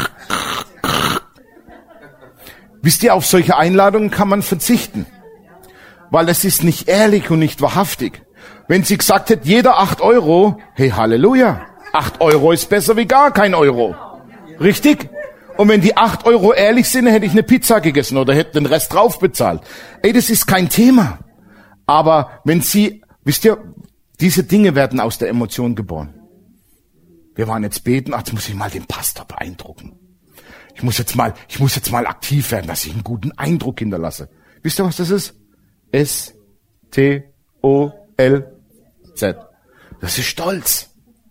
Wisst ihr, auf solche Einladungen kann man verzichten. Weil es ist nicht ehrlich und nicht wahrhaftig. Wenn sie gesagt hätte, jeder acht Euro, hey Halleluja, acht Euro ist besser wie gar kein Euro. Richtig? Und wenn die acht Euro ehrlich sind, hätte ich eine Pizza gegessen oder hätte den Rest drauf bezahlt. Ey, das ist kein Thema. Aber wenn Sie, wisst ihr, diese Dinge werden aus der Emotion geboren. Wir waren jetzt beten, ach, jetzt muss ich mal den Pastor beeindrucken. Ich muss jetzt mal, ich muss jetzt mal aktiv werden, dass ich einen guten Eindruck hinterlasse. Wisst ihr, was das ist? S T O L Z. Das ist Stolz.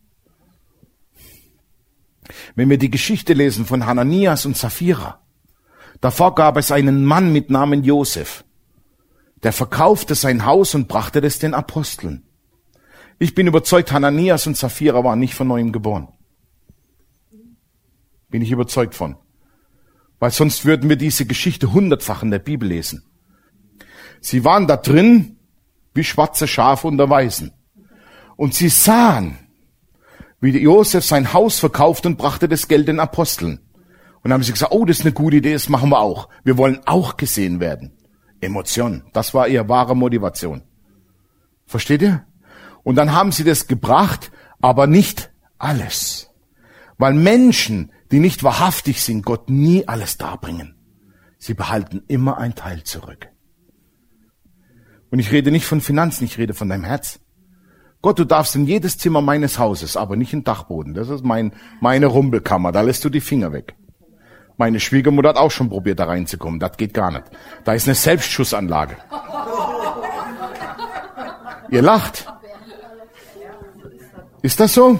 Wenn wir die Geschichte lesen von Hananias und Sapphira, davor gab es einen Mann mit Namen Josef, der verkaufte sein Haus und brachte das den Aposteln. Ich bin überzeugt, Hananias und Sapphira waren nicht von neuem geboren. Bin ich überzeugt von. Weil sonst würden wir diese Geschichte hundertfach in der Bibel lesen. Sie waren da drin wie schwarze Schafe unter Weißen. Und sie sahen, wie Josef sein Haus verkauft und brachte das Geld den Aposteln. Und dann haben sie gesagt, oh, das ist eine gute Idee, das machen wir auch. Wir wollen auch gesehen werden. Emotion, das war ihre wahre Motivation. Versteht ihr? Und dann haben sie das gebracht, aber nicht alles. Weil Menschen, die nicht wahrhaftig sind, Gott nie alles darbringen. Sie behalten immer ein Teil zurück. Und ich rede nicht von Finanzen, ich rede von deinem Herz. Gott, du darfst in jedes Zimmer meines Hauses, aber nicht in den Dachboden. Das ist mein, meine Rumpelkammer, da lässt du die Finger weg. Meine Schwiegermutter hat auch schon probiert, da reinzukommen. Das geht gar nicht. Da ist eine Selbstschussanlage. Ihr lacht. Ist das so?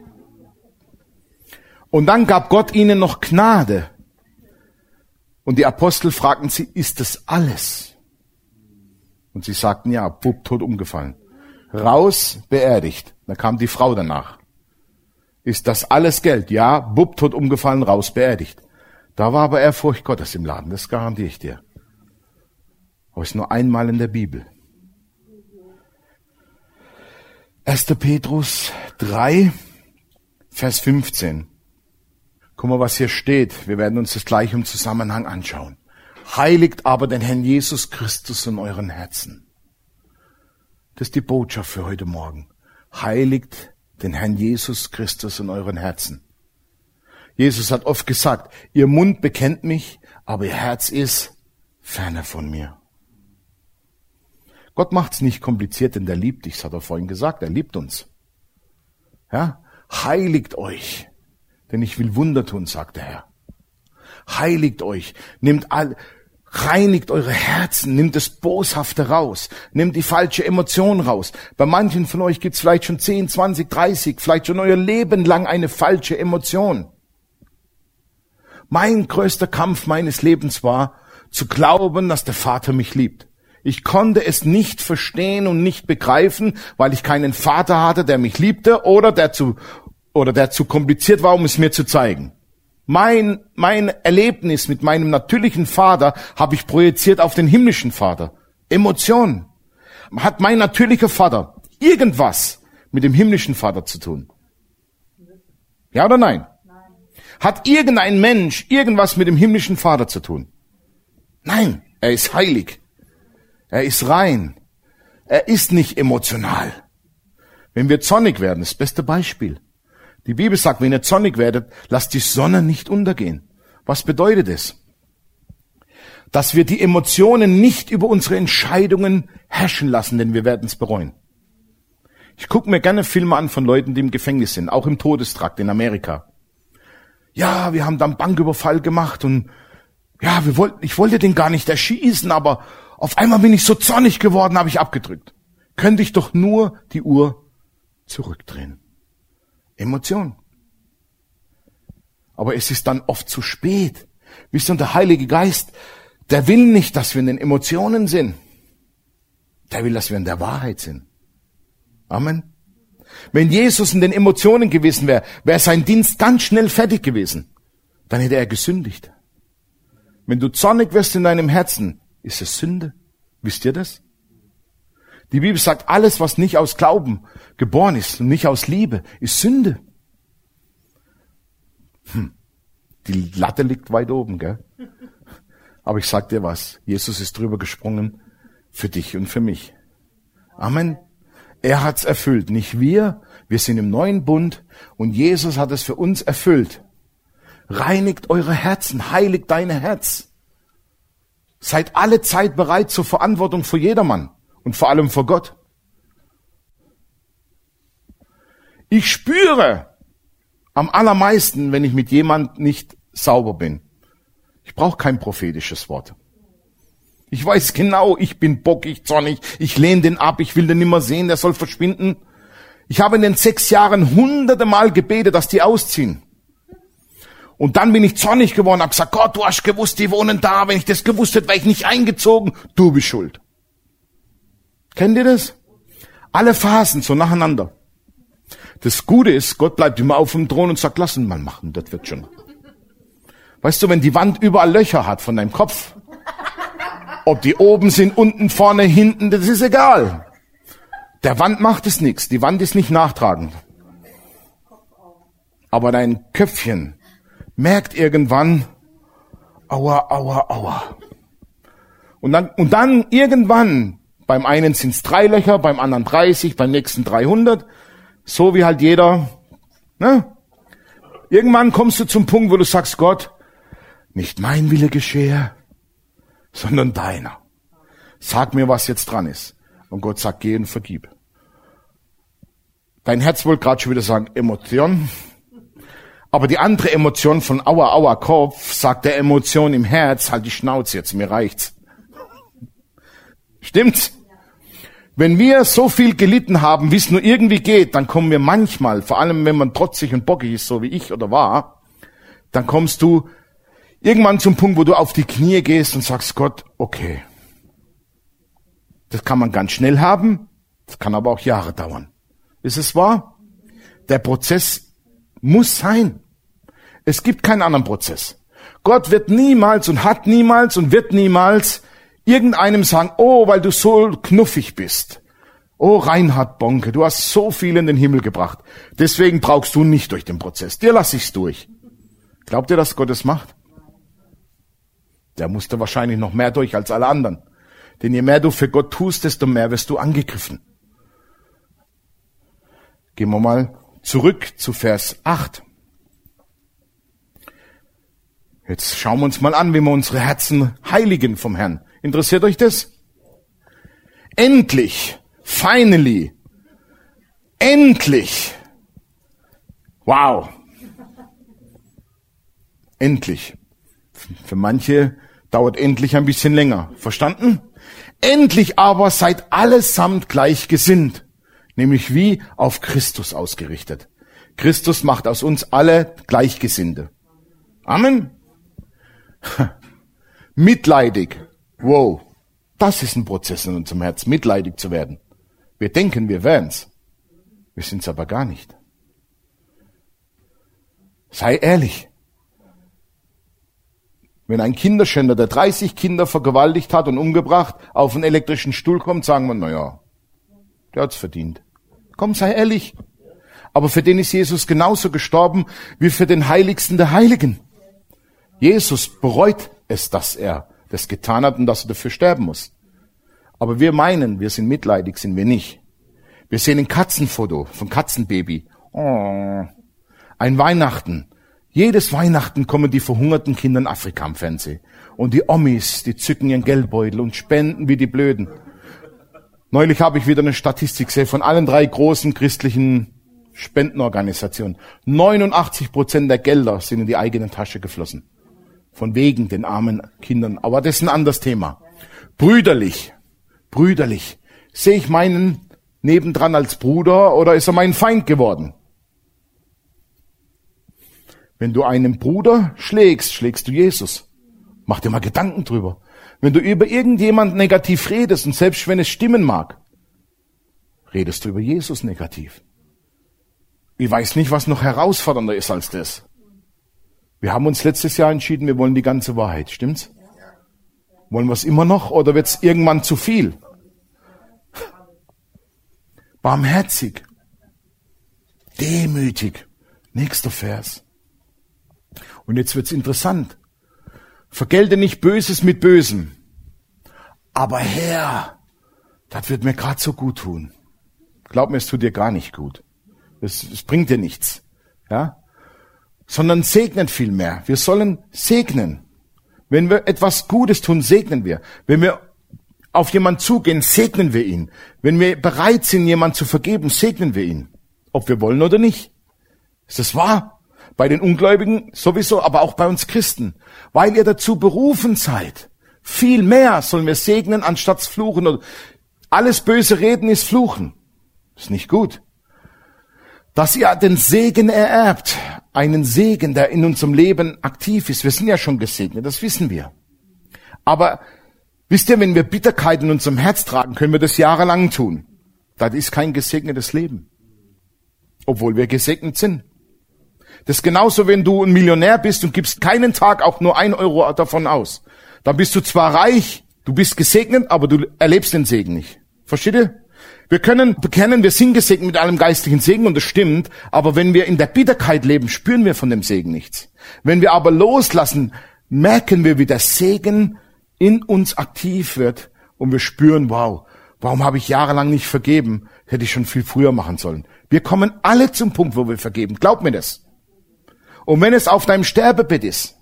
Und dann gab Gott ihnen noch Gnade. Und die Apostel fragten sie, ist das alles? Und sie sagten, ja, Bub, tot umgefallen. Raus, beerdigt. Da kam die Frau danach. Ist das alles Geld? Ja, Bub, tot umgefallen, raus, beerdigt. Da war aber Ehrfurcht Gottes im Laden, das garantiere ich dir. Aber es ist nur einmal in der Bibel. erster Petrus drei, Vers fünfzehn. Guck mal, was hier steht. Wir werden uns das gleich im Zusammenhang anschauen. Heiligt aber den Herrn Jesus Christus in euren Herzen. Das ist die Botschaft für heute Morgen. Heiligt den Herrn Jesus Christus in euren Herzen. Jesus hat oft gesagt, ihr Mund bekennt mich, aber ihr Herz ist ferne von mir. Gott macht's nicht kompliziert, denn der liebt dich, das hat er vorhin gesagt, er liebt uns. Ja, heiligt euch, denn ich will Wunder tun, sagt der Herr. Heiligt euch, nehmt all, reinigt eure Herzen, nimmt das Boshafte raus, nimmt die falsche Emotion raus. Bei manchen von euch gibt's vielleicht schon zehn, zwanzig, dreißig, vielleicht schon euer Leben lang eine falsche Emotion. Mein größter Kampf meines Lebens war, zu glauben, dass der Vater mich liebt. Ich konnte es nicht verstehen und nicht begreifen, weil ich keinen Vater hatte, der mich liebte oder der zu, oder der zu kompliziert war, um es mir zu zeigen. Mein, mein Erlebnis mit meinem natürlichen Vater habe ich projiziert auf den himmlischen Vater. Emotionen. Hat mein natürlicher Vater irgendwas mit dem himmlischen Vater zu tun? Ja oder nein? Hat irgendein Mensch irgendwas mit dem himmlischen Vater zu tun? Nein, er ist heilig. Er ist rein. Er ist nicht emotional. Wenn wir zornig werden, das beste Beispiel. Die Bibel sagt, wenn ihr zornig werdet, lasst die Sonne nicht untergehen. Was bedeutet es? Dass wir die Emotionen nicht über unsere Entscheidungen herrschen lassen, denn wir werden es bereuen. Ich gucke mir gerne Filme an von Leuten, die im Gefängnis sind, auch im Todestrakt in Amerika. Ja, wir haben da einen Banküberfall gemacht und ja, wir wollten, ich wollte den gar nicht erschießen, aber auf einmal bin ich so zornig geworden, habe ich abgedrückt. Könnte ich doch nur die Uhr zurückdrehen. Emotion. Aber es ist dann oft zu spät. Wisst ihr, der Heilige Geist, der will nicht, dass wir in den Emotionen sind. Der will, dass wir in der Wahrheit sind. Amen. Wenn Jesus in den Emotionen gewesen wäre, wäre sein Dienst ganz schnell fertig gewesen. Dann hätte er gesündigt. Wenn du zornig wirst in deinem Herzen, ist es Sünde. Wisst ihr das? Die Bibel sagt, alles, was nicht aus Glauben geboren ist und nicht aus Liebe, ist Sünde. Hm. Die Latte liegt weit oben, gell? Aber ich sag dir was, Jesus ist drüber gesprungen für dich und für mich. Amen. Er hat's erfüllt, nicht wir. Wir sind im neuen Bund und Jesus hat es für uns erfüllt. Reinigt eure Herzen, heiligt dein Herz. Seid alle Zeit bereit zur Verantwortung für jedermann und vor allem vor Gott. Ich spüre am allermeisten, wenn ich mit jemand nicht sauber bin. Ich brauche kein prophetisches Wort. Ich weiß genau, ich bin bockig, zornig, ich lehne den ab, ich will den nimmer sehen, der soll verschwinden. Ich habe in den sechs Jahren hunderte Mal gebetet, dass die ausziehen. Und dann bin ich zornig geworden, habe gesagt, Gott, du hast gewusst, die wohnen da. Wenn ich das gewusst hätte, wäre ich nicht eingezogen. Du bist schuld. Kennt ihr das? Alle Phasen so nacheinander. Das Gute ist, Gott bleibt immer auf dem Thron und sagt, lass ihn mal machen, das wird schon. Weißt du, wenn die Wand überall Löcher hat von deinem Kopf, ob die oben sind, unten, vorne, hinten, das ist egal. Der Wand macht es nichts. Die Wand ist nicht nachtragend. Aber dein Köpfchen merkt irgendwann, aua, aua, aua. Und dann, und dann irgendwann, beim einen sind es drei Löcher, beim anderen dreißig, beim nächsten dreihundert, so wie halt jeder, ne? Irgendwann kommst du zum Punkt, wo du sagst, Gott, nicht mein Wille geschehe, sondern deiner. Sag mir, was jetzt dran ist. Und Gott sagt, geh und vergib. Dein Herz wollte gerade schon wieder sagen, Emotion. Aber die andere Emotion von Aua, Aua, Kopf, sagt der Emotion im Herz, halt die Schnauze jetzt, mir reicht's. Stimmt's? Wenn wir so viel gelitten haben, wie es nur irgendwie geht, dann kommen wir manchmal, vor allem wenn man trotzig und bockig ist, so wie ich oder war, dann kommst du irgendwann zum Punkt, wo du auf die Knie gehst und sagst, Gott, okay. Das kann man ganz schnell haben, das kann aber auch Jahre dauern. Ist es wahr? Der Prozess muss sein. Es gibt keinen anderen Prozess. Gott wird niemals und hat niemals und wird niemals irgendeinem sagen, oh, weil du so knuffig bist. Oh, Reinhard Bonke, du hast so viel in den Himmel gebracht. Deswegen brauchst du nicht durch den Prozess. Dir lass ich's durch. Glaubt ihr, dass Gott es macht? Der musste wahrscheinlich noch mehr durch als alle anderen. Denn je mehr du für Gott tust, desto mehr wirst du angegriffen. Gehen wir mal zurück zu Vers acht. Jetzt schauen wir uns mal an, wie wir unsere Herzen heiligen vom Herrn. Interessiert euch das? Endlich, finally, endlich, wow, endlich. Für manche dauert endlich ein bisschen länger. Verstanden? Endlich aber seid allesamt gleichgesinnt, nämlich wie auf Christus ausgerichtet. Christus macht aus uns alle Gleichgesinnte. Amen. Mitleidig. Wow. Das ist ein Prozess in unserem Herz, mitleidig zu werden. Wir denken, wir wären's. Wir sind's aber gar nicht. Sei ehrlich. Wenn ein Kinderschänder, der dreißig Kinder vergewaltigt hat und umgebracht, auf einen elektrischen Stuhl kommt, sagen wir, na ja, der hat's verdient. Komm, sei ehrlich. Aber für den ist Jesus genauso gestorben wie für den Heiligsten der Heiligen. Jesus bereut es, dass er das getan hat und dass er dafür sterben muss. Aber wir meinen, wir sind mitleidig, sind wir nicht. Wir sehen ein Katzenfoto von Katzenbaby. Oh, ein Weihnachten. Jedes Weihnachten kommen die verhungerten Kinder in Afrika am Fernsehen. Und die Omis, die zücken ihren Geldbeutel und spenden wie die Blöden. Neulich habe ich wieder eine Statistik gesehen von allen drei großen christlichen Spendenorganisationen. neunundachtzig Prozent der Gelder sind in die eigene Tasche geflossen. Von wegen den armen Kindern. Aber das ist ein anderes Thema. Brüderlich, brüderlich. Sehe ich meinen nebendran als Bruder oder ist er mein Feind geworden? Wenn du einen Bruder schlägst, schlägst du Jesus. Mach dir mal Gedanken drüber. Wenn du über irgendjemand negativ redest und selbst wenn es stimmen mag, redest du über Jesus negativ. Ich weiß nicht, was noch herausfordernder ist als das. Wir haben uns letztes Jahr entschieden, wir wollen die ganze Wahrheit, stimmt's? Wollen wir es immer noch oder wird es irgendwann zu viel? Barmherzig, demütig. Nächster Vers. Und jetzt wird's interessant. Vergelte nicht Böses mit Bösem. Aber Herr, das wird mir gerade so gut tun. Glaub mir, es tut dir gar nicht gut. Es, es bringt dir nichts. Ja? sondern segnen vielmehr. Wir sollen segnen. Wenn wir etwas Gutes tun, segnen wir. Wenn wir auf jemanden zugehen, segnen wir ihn. Wenn wir bereit sind, jemanden zu vergeben, segnen wir ihn. Ob wir wollen oder nicht. Ist das wahr? Bei den Ungläubigen sowieso, aber auch bei uns Christen. Weil ihr dazu berufen seid. Viel mehr sollen wir segnen, anstatt fluchen. Alles böse Reden ist Fluchen. Ist nicht gut. Dass ihr den Segen ererbt. Einen Segen, der in unserem Leben aktiv ist. Wir sind ja schon gesegnet, das wissen wir. Aber wisst ihr, wenn wir Bitterkeit in unserem Herz tragen, können wir das jahrelang tun. Das ist kein gesegnetes Leben. Obwohl wir gesegnet sind. Das ist genauso, wenn du ein Millionär bist und gibst keinen Tag auch nur ein Euro davon aus. Dann bist du zwar reich, du bist gesegnet, aber du erlebst den Segen nicht. Versteht ihr? Wir können bekennen, wir sind gesegnet mit allem geistlichen Segen und das stimmt, aber wenn wir in der Bitterkeit leben, spüren wir von dem Segen nichts. Wenn wir aber loslassen, merken wir, wie der Segen in uns aktiv wird und wir spüren, wow, warum habe ich jahrelang nicht vergeben? Hätte ich schon viel früher machen sollen. Wir kommen alle zum Punkt, wo wir vergeben. Glaub mir das. Und wenn es auf deinem Sterbebett ist,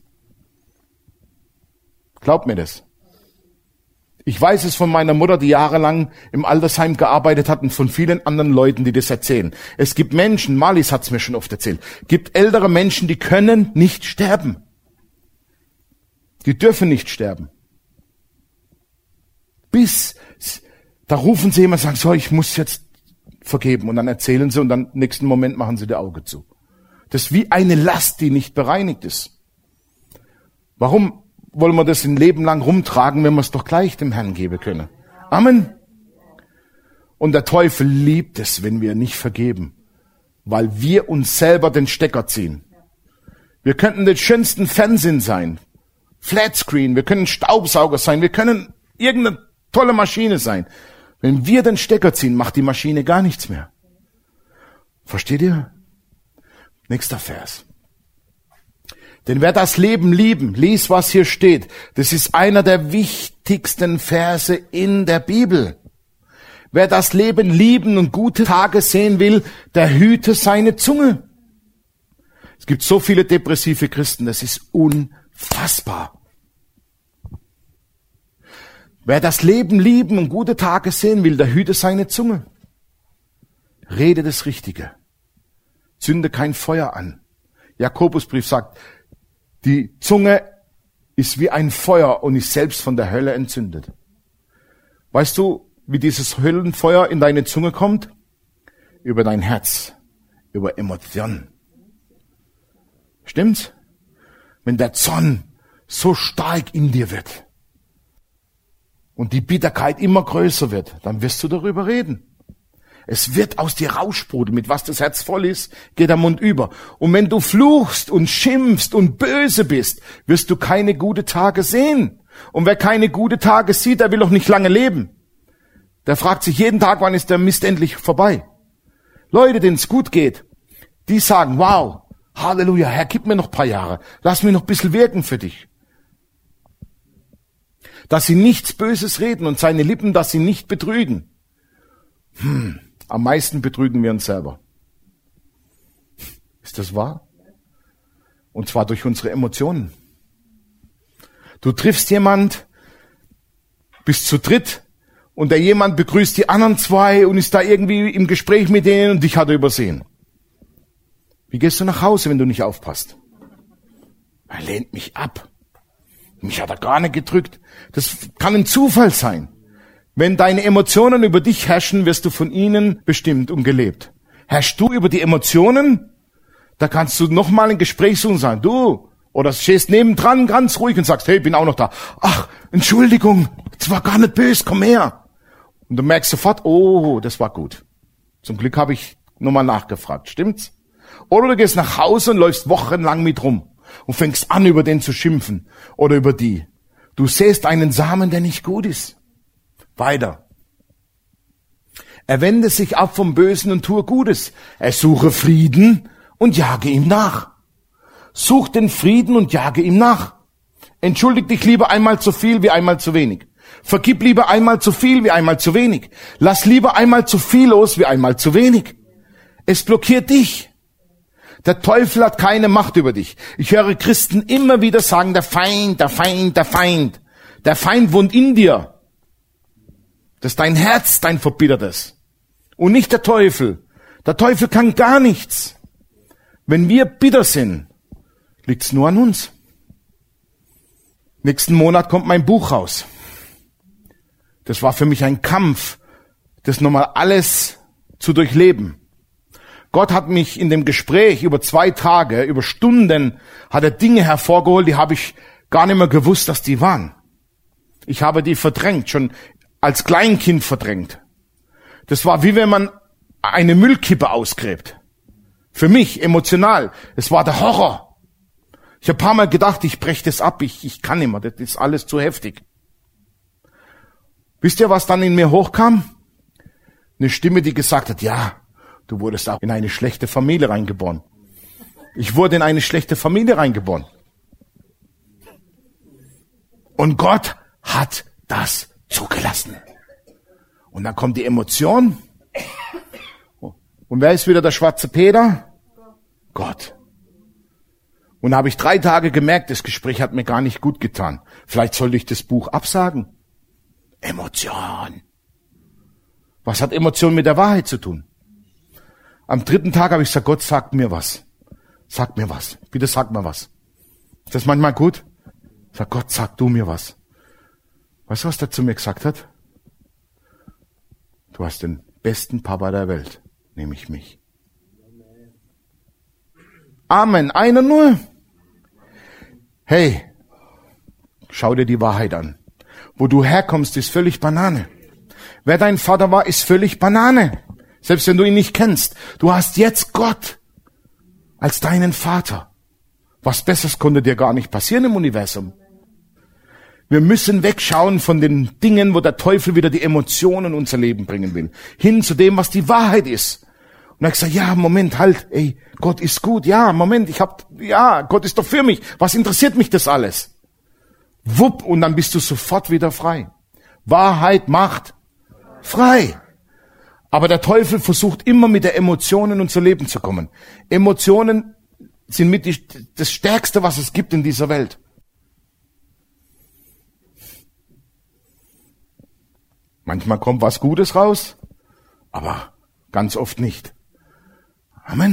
glaub mir das. Ich weiß es von meiner Mutter, die jahrelang im Altersheim gearbeitet hat und von vielen anderen Leuten, die das erzählen. Es gibt Menschen, Marlies hat es mir schon oft erzählt, gibt ältere Menschen, die können nicht sterben. Die dürfen nicht sterben. Bis, da rufen sie jemand und sagen, so, ich muss jetzt vergeben. Und dann erzählen sie und dann im nächsten Moment machen sie die Augen zu. Das ist wie eine Last, die nicht bereinigt ist. Warum wollen wir das ein Leben lang rumtragen, wenn wir es doch gleich dem Herrn geben können? Amen. Und der Teufel liebt es, wenn wir nicht vergeben, weil wir uns selber den Stecker ziehen. Wir könnten den schönsten Fernsehen sein, Flatscreen, wir können Staubsauger sein, wir können irgendeine tolle Maschine sein. Wenn wir den Stecker ziehen, macht die Maschine gar nichts mehr. Versteht ihr? Nächster Vers. Denn wer das Leben lieben, lies, was hier steht. Das ist einer der wichtigsten Verse in der Bibel. Wer das Leben lieben und gute Tage sehen will, der hüte seine Zunge. Es gibt so viele depressive Christen, das ist unfassbar. Wer das Leben lieben und gute Tage sehen will, der hüte seine Zunge. Rede das Richtige. Zünde kein Feuer an. Jakobusbrief sagt, die Zunge ist wie ein Feuer und ist selbst von der Hölle entzündet. Weißt du, wie dieses Höllenfeuer in deine Zunge kommt? Über dein Herz, über Emotionen. Stimmt's? Wenn der Zorn so stark in dir wird und die Bitterkeit immer größer wird, dann wirst du darüber reden. Es wird aus dir raussprudeln, mit was das Herz voll ist, geht der Mund über. Und wenn du fluchst und schimpfst und böse bist, wirst du keine gute Tage sehen. Und wer keine gute Tage sieht, der will doch nicht lange leben. Der fragt sich jeden Tag, wann ist der Mist endlich vorbei. Leute, denen es gut geht, die sagen, wow, Halleluja, Herr, gib mir noch ein paar Jahre. Lass mich noch ein bisschen wirken für dich. Dass sie nichts Böses reden und seine Lippen, dass sie nicht betrügen. Hm. Am meisten betrügen wir uns selber. Ist das wahr? Und zwar durch unsere Emotionen. Du triffst jemand, bist zu dritt und der jemand begrüßt die anderen zwei und ist da irgendwie im Gespräch mit denen und dich hat er übersehen. Wie gehst du nach Hause, wenn du nicht aufpasst? Er lehnt mich ab. Mich hat er gar nicht gedrückt. Das kann ein Zufall sein. Wenn deine Emotionen über dich herrschen, wirst du von ihnen bestimmt und gelebt. Herrschst du über die Emotionen, da kannst du nochmal ein Gespräch suchen und sagen, du, oder stehst nebendran ganz ruhig und sagst, hey, ich bin auch noch da. Ach, Entschuldigung, das war gar nicht böse, komm her. Und du merkst sofort, oh, das war gut. Zum Glück habe ich nochmal nachgefragt, stimmt's? Oder du gehst nach Hause und läufst wochenlang mit rum und fängst an, über den zu schimpfen oder über die. Du säst einen Samen, der nicht gut ist. Weiter. Er wende sich ab vom Bösen und tue Gutes. Er suche Frieden und jage ihm nach. Such den Frieden und jage ihm nach. Entschuldig dich lieber einmal zu viel wie einmal zu wenig. Vergib lieber einmal zu viel wie einmal zu wenig. Lass lieber einmal zu viel los wie einmal zu wenig. Es blockiert dich. Der Teufel hat keine Macht über dich. Ich höre Christen immer wieder sagen, der Feind, der Feind, der Feind. Der Feind wohnt in dir. Das ist dein Herz, dein Verbittertes. Und nicht der Teufel. Der Teufel kann gar nichts. Wenn wir bitter sind, liegt's nur an uns. Nächsten Monat kommt mein Buch raus. Das war für mich ein Kampf, das nochmal alles zu durchleben. Gott hat mich in dem Gespräch über zwei Tage, über Stunden, hat er Dinge hervorgeholt, die habe ich gar nicht mehr gewusst, dass die waren. Ich habe die verdrängt, schon als Kleinkind verdrängt. Das war wie wenn man eine Müllkippe ausgräbt. Für mich emotional. Es war der Horror. Ich habe ein paar Mal gedacht, ich breche das ab, ich, ich kann nicht mehr, das ist alles zu heftig. Wisst ihr, was dann in mir hochkam? Eine Stimme, die gesagt hat, ja, du wurdest auch in eine schlechte Familie reingeboren. Ich wurde in eine schlechte Familie reingeboren. Und Gott hat das zugelassen. Und dann kommt die Emotion. Und wer ist wieder der schwarze Peter? Gott. Und da habe ich drei Tage gemerkt, das Gespräch hat mir gar nicht gut getan. Vielleicht sollte ich das Buch absagen. Emotion. Was hat Emotion mit der Wahrheit zu tun? Am dritten Tag habe ich gesagt, Gott, sag mir was. Sag mir was. Bitte sag mir was. Ist das manchmal gut? Sag Gott, sag du mir was. Weißt du, was der zu mir gesagt hat? Du hast den besten Papa der Welt, nämlich mich. Amen. Einer nur. Hey, schau dir die Wahrheit an. Wo du herkommst, ist völlig Banane. Wer dein Vater war, ist völlig Banane. Selbst wenn du ihn nicht kennst. Du hast jetzt Gott als deinen Vater. Was Besseres konnte dir gar nicht passieren im Universum. Wir müssen wegschauen von den Dingen, wo der Teufel wieder die Emotionen in unser Leben bringen will. Hin zu dem, was die Wahrheit ist. Und er hat gesagt, ja, Moment, halt, ey, Gott ist gut. Ja, Moment, ich hab, ja, Gott ist doch für mich. Was interessiert mich das alles? Wupp, und dann bist du sofort wieder frei. Wahrheit macht frei. Aber der Teufel versucht immer mit der Emotion in unser Leben zu kommen. Emotionen sind mit die, das Stärkste, was es gibt in dieser Welt. Manchmal kommt was Gutes raus, aber ganz oft nicht. Amen.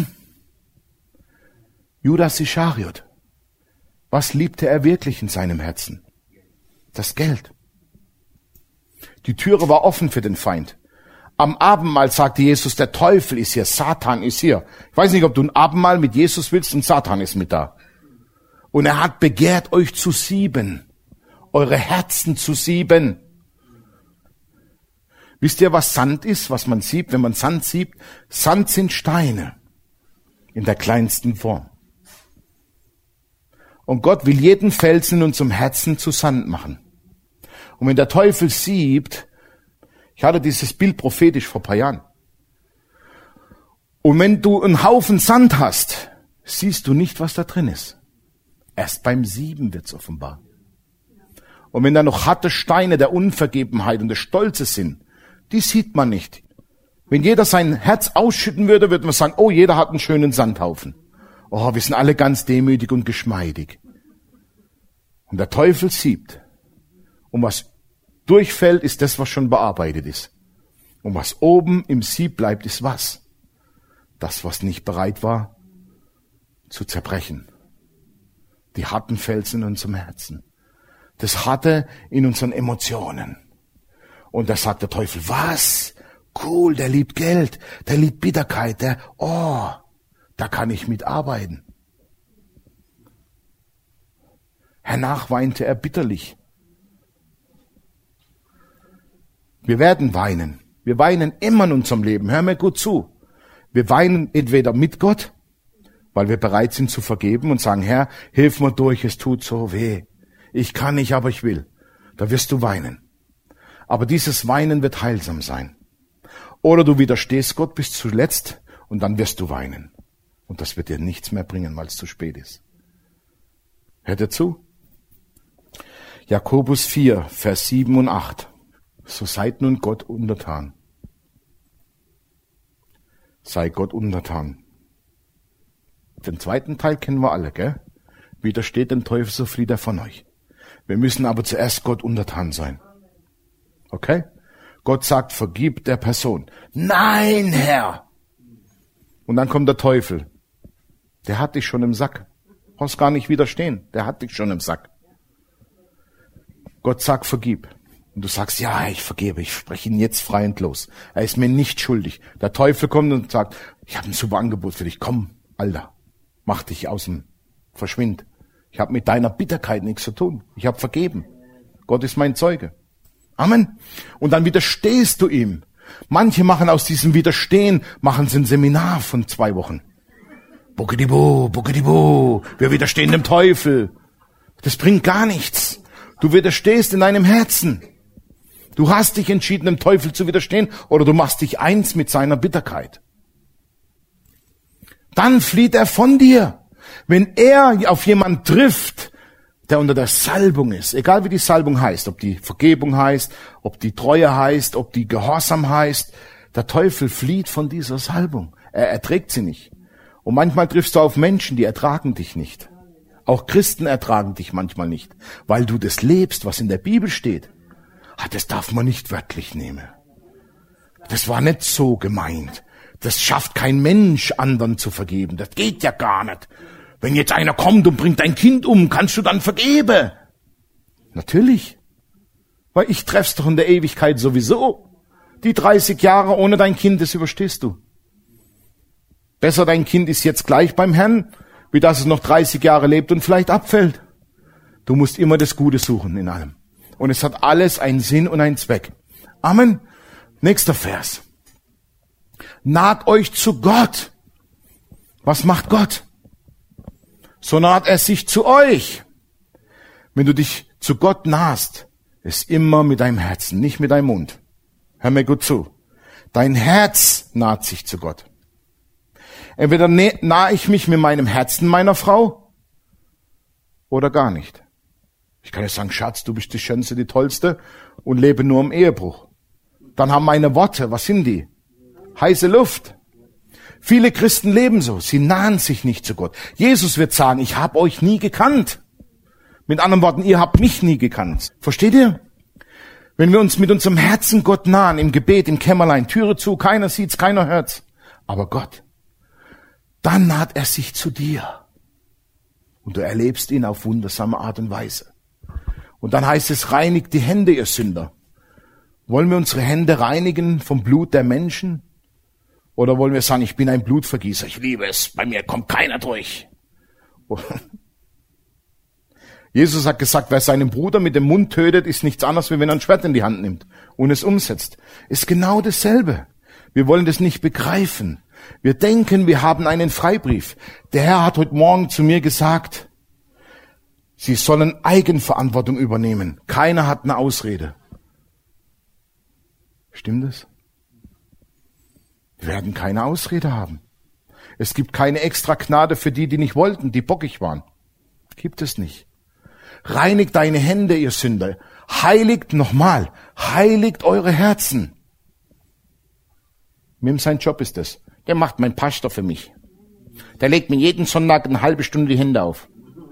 Judas Ischariot. Was liebte er wirklich in seinem Herzen? Das Geld. Die Türe war offen für den Feind. Am Abendmahl sagte Jesus, der Teufel ist hier, Satan ist hier. Ich weiß nicht, ob du ein Abendmahl mit Jesus willst und Satan ist mit da. Und er hat begehrt, euch zu sieben, eure Herzen zu sieben. Wisst ihr, was Sand ist, was man siebt, wenn man Sand siebt? Sand sind Steine in der kleinsten Form. Und Gott will jeden Felsen in unserem Herzen zu Sand machen. Und wenn der Teufel siebt, ich hatte dieses Bild prophetisch vor ein paar Jahren. Und wenn du einen Haufen Sand hast, siehst du nicht, was da drin ist. Erst beim Sieben wird's offenbar. Und wenn da noch harte Steine der Unvergebenheit und des Stolzes sind, die sieht man nicht. Wenn jeder sein Herz ausschütten würde, würde man sagen, oh, jeder hat einen schönen Sandhaufen. Oh, wir sind alle ganz demütig und geschmeidig. Und der Teufel siebt. Und was durchfällt, ist das, was schon bearbeitet ist. Und was oben im Sieb bleibt, ist was? Das, was nicht bereit war, zu zerbrechen. Die harten Felsen in unserem Herzen. Das Harte in unseren Emotionen. Und da sagt der Teufel, was? Cool, der liebt Geld, der liebt Bitterkeit, der, oh, da kann ich mitarbeiten. Hernach weinte er bitterlich. Wir werden weinen. Wir weinen immer in unserem Leben. Hör mir gut zu. Wir weinen entweder mit Gott, weil wir bereit sind zu vergeben und sagen, Herr, hilf mir durch, es tut so weh. Ich kann nicht, aber ich will. Da wirst du weinen. Aber dieses Weinen wird heilsam sein. Oder du widerstehst Gott bis zuletzt und dann wirst du weinen. Und das wird dir nichts mehr bringen, weil es zu spät ist. Hört ihr zu? Jakobus vier, Vers sieben und acht. So seid nun Gott untertan. Sei Gott untertan. Den zweiten Teil kennen wir alle, gell? Widersteht dem Teufel, so flieht er von euch. Wir müssen aber zuerst Gott untertan sein. Okay? Gott sagt, vergib der Person. Nein, Herr! Und dann kommt der Teufel. Der hat dich schon im Sack. Du brauchst gar nicht widerstehen. Der hat dich schon im Sack. Gott sagt, vergib. Und du sagst, ja, ich vergebe, ich spreche ihn jetzt frei und los. Er ist mir nicht schuldig. Der Teufel kommt und sagt, ich habe ein super Angebot für dich. Komm, Alter, mach dich aus dem, verschwind. Ich habe mit deiner Bitterkeit nichts zu tun. Ich habe vergeben. Gott ist mein Zeuge. Amen. Und dann widerstehst du ihm. Manche machen aus diesem Widerstehen, machen sie ein Seminar von zwei Wochen. Buckedibu, buckedibu, wir widerstehen dem Teufel. Das bringt gar nichts. Du widerstehst in deinem Herzen. Du hast dich entschieden, dem Teufel zu widerstehen, oder du machst dich eins mit seiner Bitterkeit. Dann flieht er von dir. Wenn er auf jemanden trifft, der unter der Salbung ist, egal wie die Salbung heißt, ob die Vergebung heißt, ob die Treue heißt, ob die Gehorsam heißt, der Teufel flieht von dieser Salbung. Er erträgt sie nicht. Und manchmal triffst du auf Menschen, die ertragen dich nicht. Auch Christen ertragen dich manchmal nicht, weil du das lebst, was in der Bibel steht. Ah, das darf man nicht wörtlich nehmen. Das war nicht so gemeint. Das schafft kein Mensch, anderen zu vergeben. Das geht ja gar nicht. Wenn jetzt einer kommt und bringt dein Kind um, kannst du dann vergeben? Natürlich. Weil ich treff's doch in der Ewigkeit sowieso. Die dreißig Jahre ohne dein Kind, das überstehst du. Besser dein Kind ist jetzt gleich beim Herrn, wie dass es noch dreißig Jahre lebt und vielleicht abfällt. Du musst immer das Gute suchen in allem. Und es hat alles einen Sinn und einen Zweck. Amen. Nächster Vers. Naht euch zu Gott. Was macht Gott? So naht er sich zu euch. Wenn du dich zu Gott nahst, ist immer mit deinem Herzen, nicht mit deinem Mund. Hör mir gut zu. Dein Herz naht sich zu Gott. Entweder nahe ich mich mit meinem Herzen meiner Frau oder gar nicht. Ich kann ja sagen, Schatz, du bist die Schönste, die Tollste und lebe nur im Ehebruch. Dann haben meine Worte, was sind die? Heiße Luft. Viele Christen leben so, sie nahen sich nicht zu Gott. Jesus wird sagen, ich habe euch nie gekannt. Mit anderen Worten, ihr habt mich nie gekannt. Versteht ihr? Wenn wir uns mit unserem Herzen Gott nahen, im Gebet, im Kämmerlein, Türe zu, keiner sieht's, keiner hört's, aber Gott, dann naht er sich zu dir. Und du erlebst ihn auf wundersame Art und Weise. Und dann heißt es, reinigt die Hände, ihr Sünder. Wollen wir unsere Hände reinigen vom Blut der Menschen? Oder wollen wir sagen, ich bin ein Blutvergießer, ich liebe es, bei mir kommt keiner durch. Jesus hat gesagt, wer seinen Bruder mit dem Mund tötet, ist nichts anderes, wie wenn er ein Schwert in die Hand nimmt und es umsetzt. Ist genau dasselbe. Wir wollen das nicht begreifen. Wir denken, wir haben einen Freibrief. Der Herr hat heute Morgen zu mir gesagt, Sie sollen Eigenverantwortung übernehmen. Keiner hat eine Ausrede. Stimmt es? Wir werden keine Ausrede haben. Es gibt keine extra Gnade für die, die nicht wollten, die bockig waren. Gibt es nicht. Reinigt deine Hände, ihr Sünder. Heiligt, nochmal, heiligt eure Herzen. Wem sein Job ist das? Der macht mein Pastor für mich. Der legt mir jeden Sonntag eine halbe Stunde die Hände auf.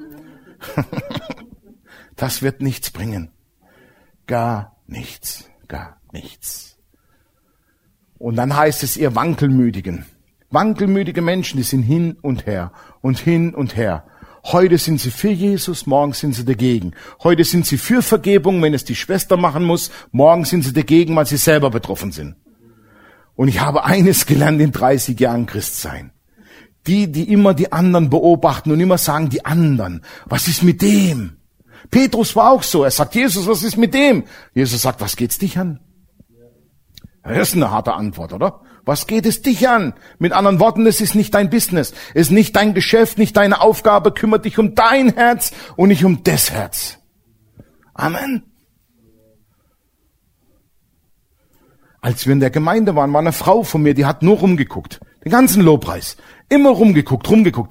Das wird nichts bringen. Gar nichts, gar nichts. Und dann heißt es, ihr Wankelmütigen. Wankelmütige Menschen, die sind hin und her und hin und her. Heute sind sie für Jesus, morgen sind sie dagegen. Heute sind sie für Vergebung, wenn es die Schwester machen muss. Morgen sind sie dagegen, weil sie selber betroffen sind. Und ich habe eines gelernt in dreißig Jahren Christsein. Die, die immer die anderen beobachten und immer sagen, die anderen, was ist mit dem? Petrus war auch so. Er sagt, Jesus, was ist mit dem? Jesus sagt, was geht's dich an? Das ist eine harte Antwort, oder? Was geht es dich an? Mit anderen Worten, es ist nicht dein Business. Es ist nicht dein Geschäft, nicht deine Aufgabe. Kümmere dich um dein Herz und nicht um das Herz. Amen. Als wir in der Gemeinde waren, war eine Frau von mir, die hat nur rumgeguckt. Den ganzen Lobpreis. Immer rumgeguckt, rumgeguckt.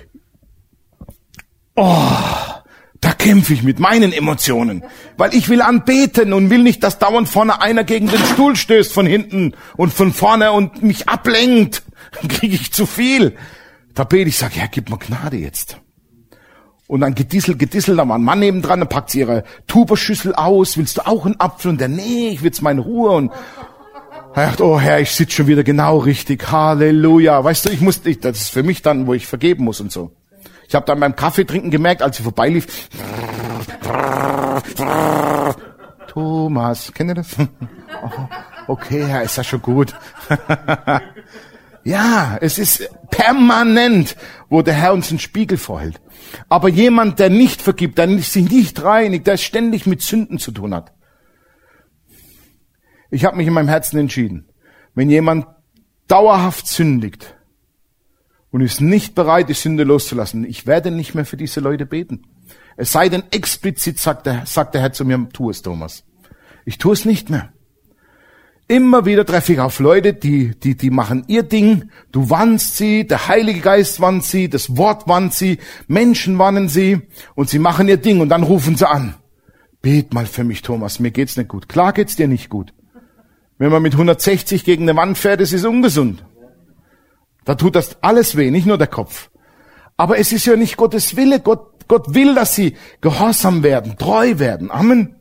Oh, da kämpfe ich mit meinen Emotionen. Weil ich will anbeten und will nicht, dass dauernd vorne einer gegen den Stuhl stößt von hinten und von vorne und mich ablenkt. Dann kriege ich zu viel. Da bete ich, sag, ja, gib mir Gnade jetzt. Und dann gedisselt, gedisselt, da war ein Mann nebendran, dann packt sie ihre Tuberschüssel aus, willst du auch einen Apfel? Und der, nee, ich will jetzt meine Ruhe. Und er dachte, oh Herr, ich sitze schon wieder genau richtig, Halleluja. Weißt du, ich muss, ich, das ist für mich dann, wo ich vergeben muss und so. Ich habe dann beim Kaffeetrinken gemerkt, als sie vorbeilief, Thomas, kennt ihr das? Okay, Herr, ist das schon gut. Ja, es ist permanent, wo der Herr uns einen Spiegel vorhält. Aber jemand, der nicht vergibt, der sich nicht reinigt, der ständig mit Sünden zu tun hat. Ich habe mich in meinem Herzen entschieden, wenn jemand dauerhaft sündigt und ist nicht bereit, die Sünde loszulassen, ich werde nicht mehr für diese Leute beten. Es sei denn, explizit sagt der, sagt der Herr zu mir, tu es, Thomas. Ich tue es nicht mehr. Immer wieder treffe ich auf Leute, die, die, die machen ihr Ding. Du warnst sie, der Heilige Geist warnt sie, das Wort warnt sie, Menschen warnen sie und sie machen ihr Ding und dann rufen sie an. Bet mal für mich, Thomas, mir geht's nicht gut. Klar geht's dir nicht gut. Wenn man mit hundertsechzig gegen eine Wand fährt, das ist ungesund. Da tut das alles weh, nicht nur der Kopf. Aber es ist ja nicht Gottes Wille. Gott, Gott will, dass sie gehorsam werden, treu werden. Amen.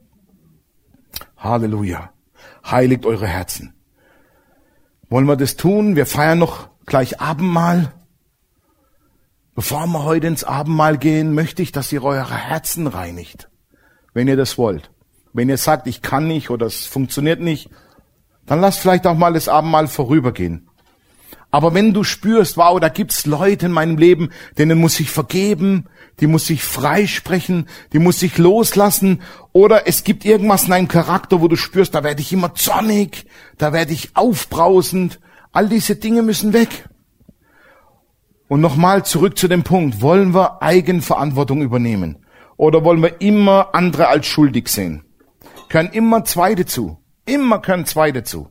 Halleluja. Heiligt eure Herzen. Wollen wir das tun? Wir feiern noch gleich Abendmahl. Bevor wir heute ins Abendmahl gehen, möchte ich, dass ihr eure Herzen reinigt. Wenn ihr das wollt. Wenn ihr sagt, ich kann nicht oder es funktioniert nicht, dann lasst vielleicht auch mal das Abendmahl vorübergehen. Aber wenn du spürst, wow, da gibt's Leute in meinem Leben, denen muss ich vergeben, die muss ich freisprechen, die muss ich loslassen, oder es gibt irgendwas in deinem Charakter, wo du spürst, da werde ich immer zornig, da werde ich aufbrausend, all diese Dinge müssen weg. Und nochmal zurück zu dem Punkt, wollen wir Eigenverantwortung übernehmen? Oder wollen wir immer andere als schuldig sehen? Können immer zwei dazu, immer können zwei dazu.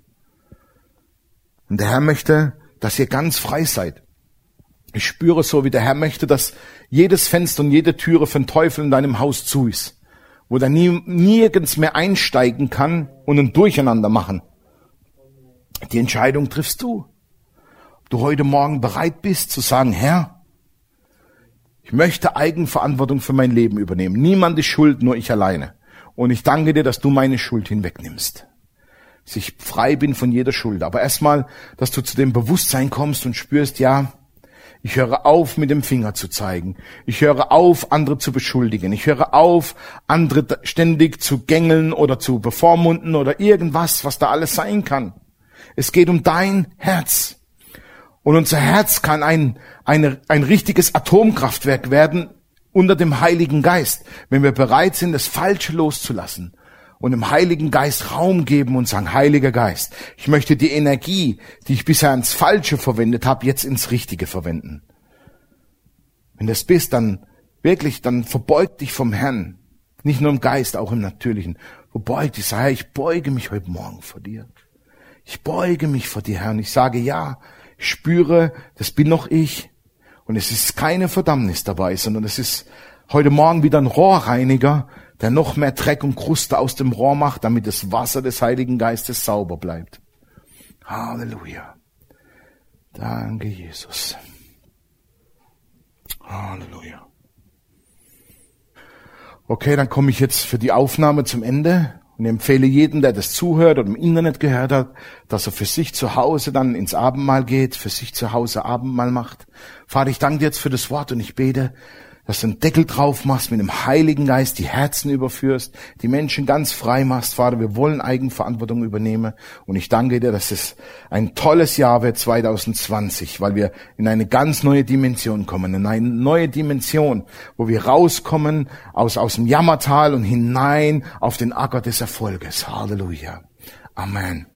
Und der Herr möchte, dass ihr ganz frei seid. Ich spüre so, wie der Herr möchte, dass jedes Fenster und jede Türe von Teufel in deinem Haus zu ist, wo der nie, nirgends mehr einsteigen kann und ein Durcheinander machen. Die Entscheidung triffst du. Ob du heute Morgen bereit bist zu sagen, Herr, ich möchte Eigenverantwortung für mein Leben übernehmen. Niemand ist schuld, nur ich alleine. Und ich danke dir, dass du meine Schuld hinwegnimmst. Dass ich frei bin von jeder Schuld. Aber erstmal, dass du zu dem Bewusstsein kommst und spürst, ja, ich höre auf, mit dem Finger zu zeigen. Ich höre auf, andere zu beschuldigen. Ich höre auf, andere ständig zu gängeln oder zu bevormunden oder irgendwas, was da alles sein kann. Es geht um dein Herz. Und unser Herz kann ein, eine, ein richtiges Atomkraftwerk werden unter dem Heiligen Geist, wenn wir bereit sind, das Falsche loszulassen. Und dem Heiligen Geist Raum geben und sagen, Heiliger Geist, ich möchte die Energie, die ich bisher ins Falsche verwendet habe, jetzt ins Richtige verwenden. Wenn das bist, dann wirklich, dann verbeug dich vom Herrn. Nicht nur im Geist, auch im Natürlichen. Verbeug dich, sag, Herr, ich beuge mich heute Morgen vor dir. Ich beuge mich vor dir, Herr, und ich sage, ja, ich spüre, das bin noch ich. Und es ist keine Verdammnis dabei, sondern es ist heute Morgen wieder ein Rohrreiniger, der noch mehr Dreck und Kruste aus dem Rohr macht, damit das Wasser des Heiligen Geistes sauber bleibt. Halleluja. Danke, Jesus. Halleluja. Okay, dann komme ich jetzt für die Aufnahme zum Ende und empfehle jedem, der das zuhört oder im Internet gehört hat, dass er für sich zu Hause dann ins Abendmahl geht, für sich zu Hause Abendmahl macht. Vater, ich danke dir jetzt für das Wort und ich bete, dass du einen Deckel drauf machst, mit dem Heiligen Geist die Herzen überführst, die Menschen ganz frei machst. Vater, wir wollen Eigenverantwortung übernehmen. Und ich danke dir, dass es ein tolles Jahr wird, zwanzig zwanzig, weil wir in eine ganz neue Dimension kommen, in eine neue Dimension, wo wir rauskommen aus, aus dem Jammertal und hinein auf den Acker des Erfolges. Halleluja. Amen.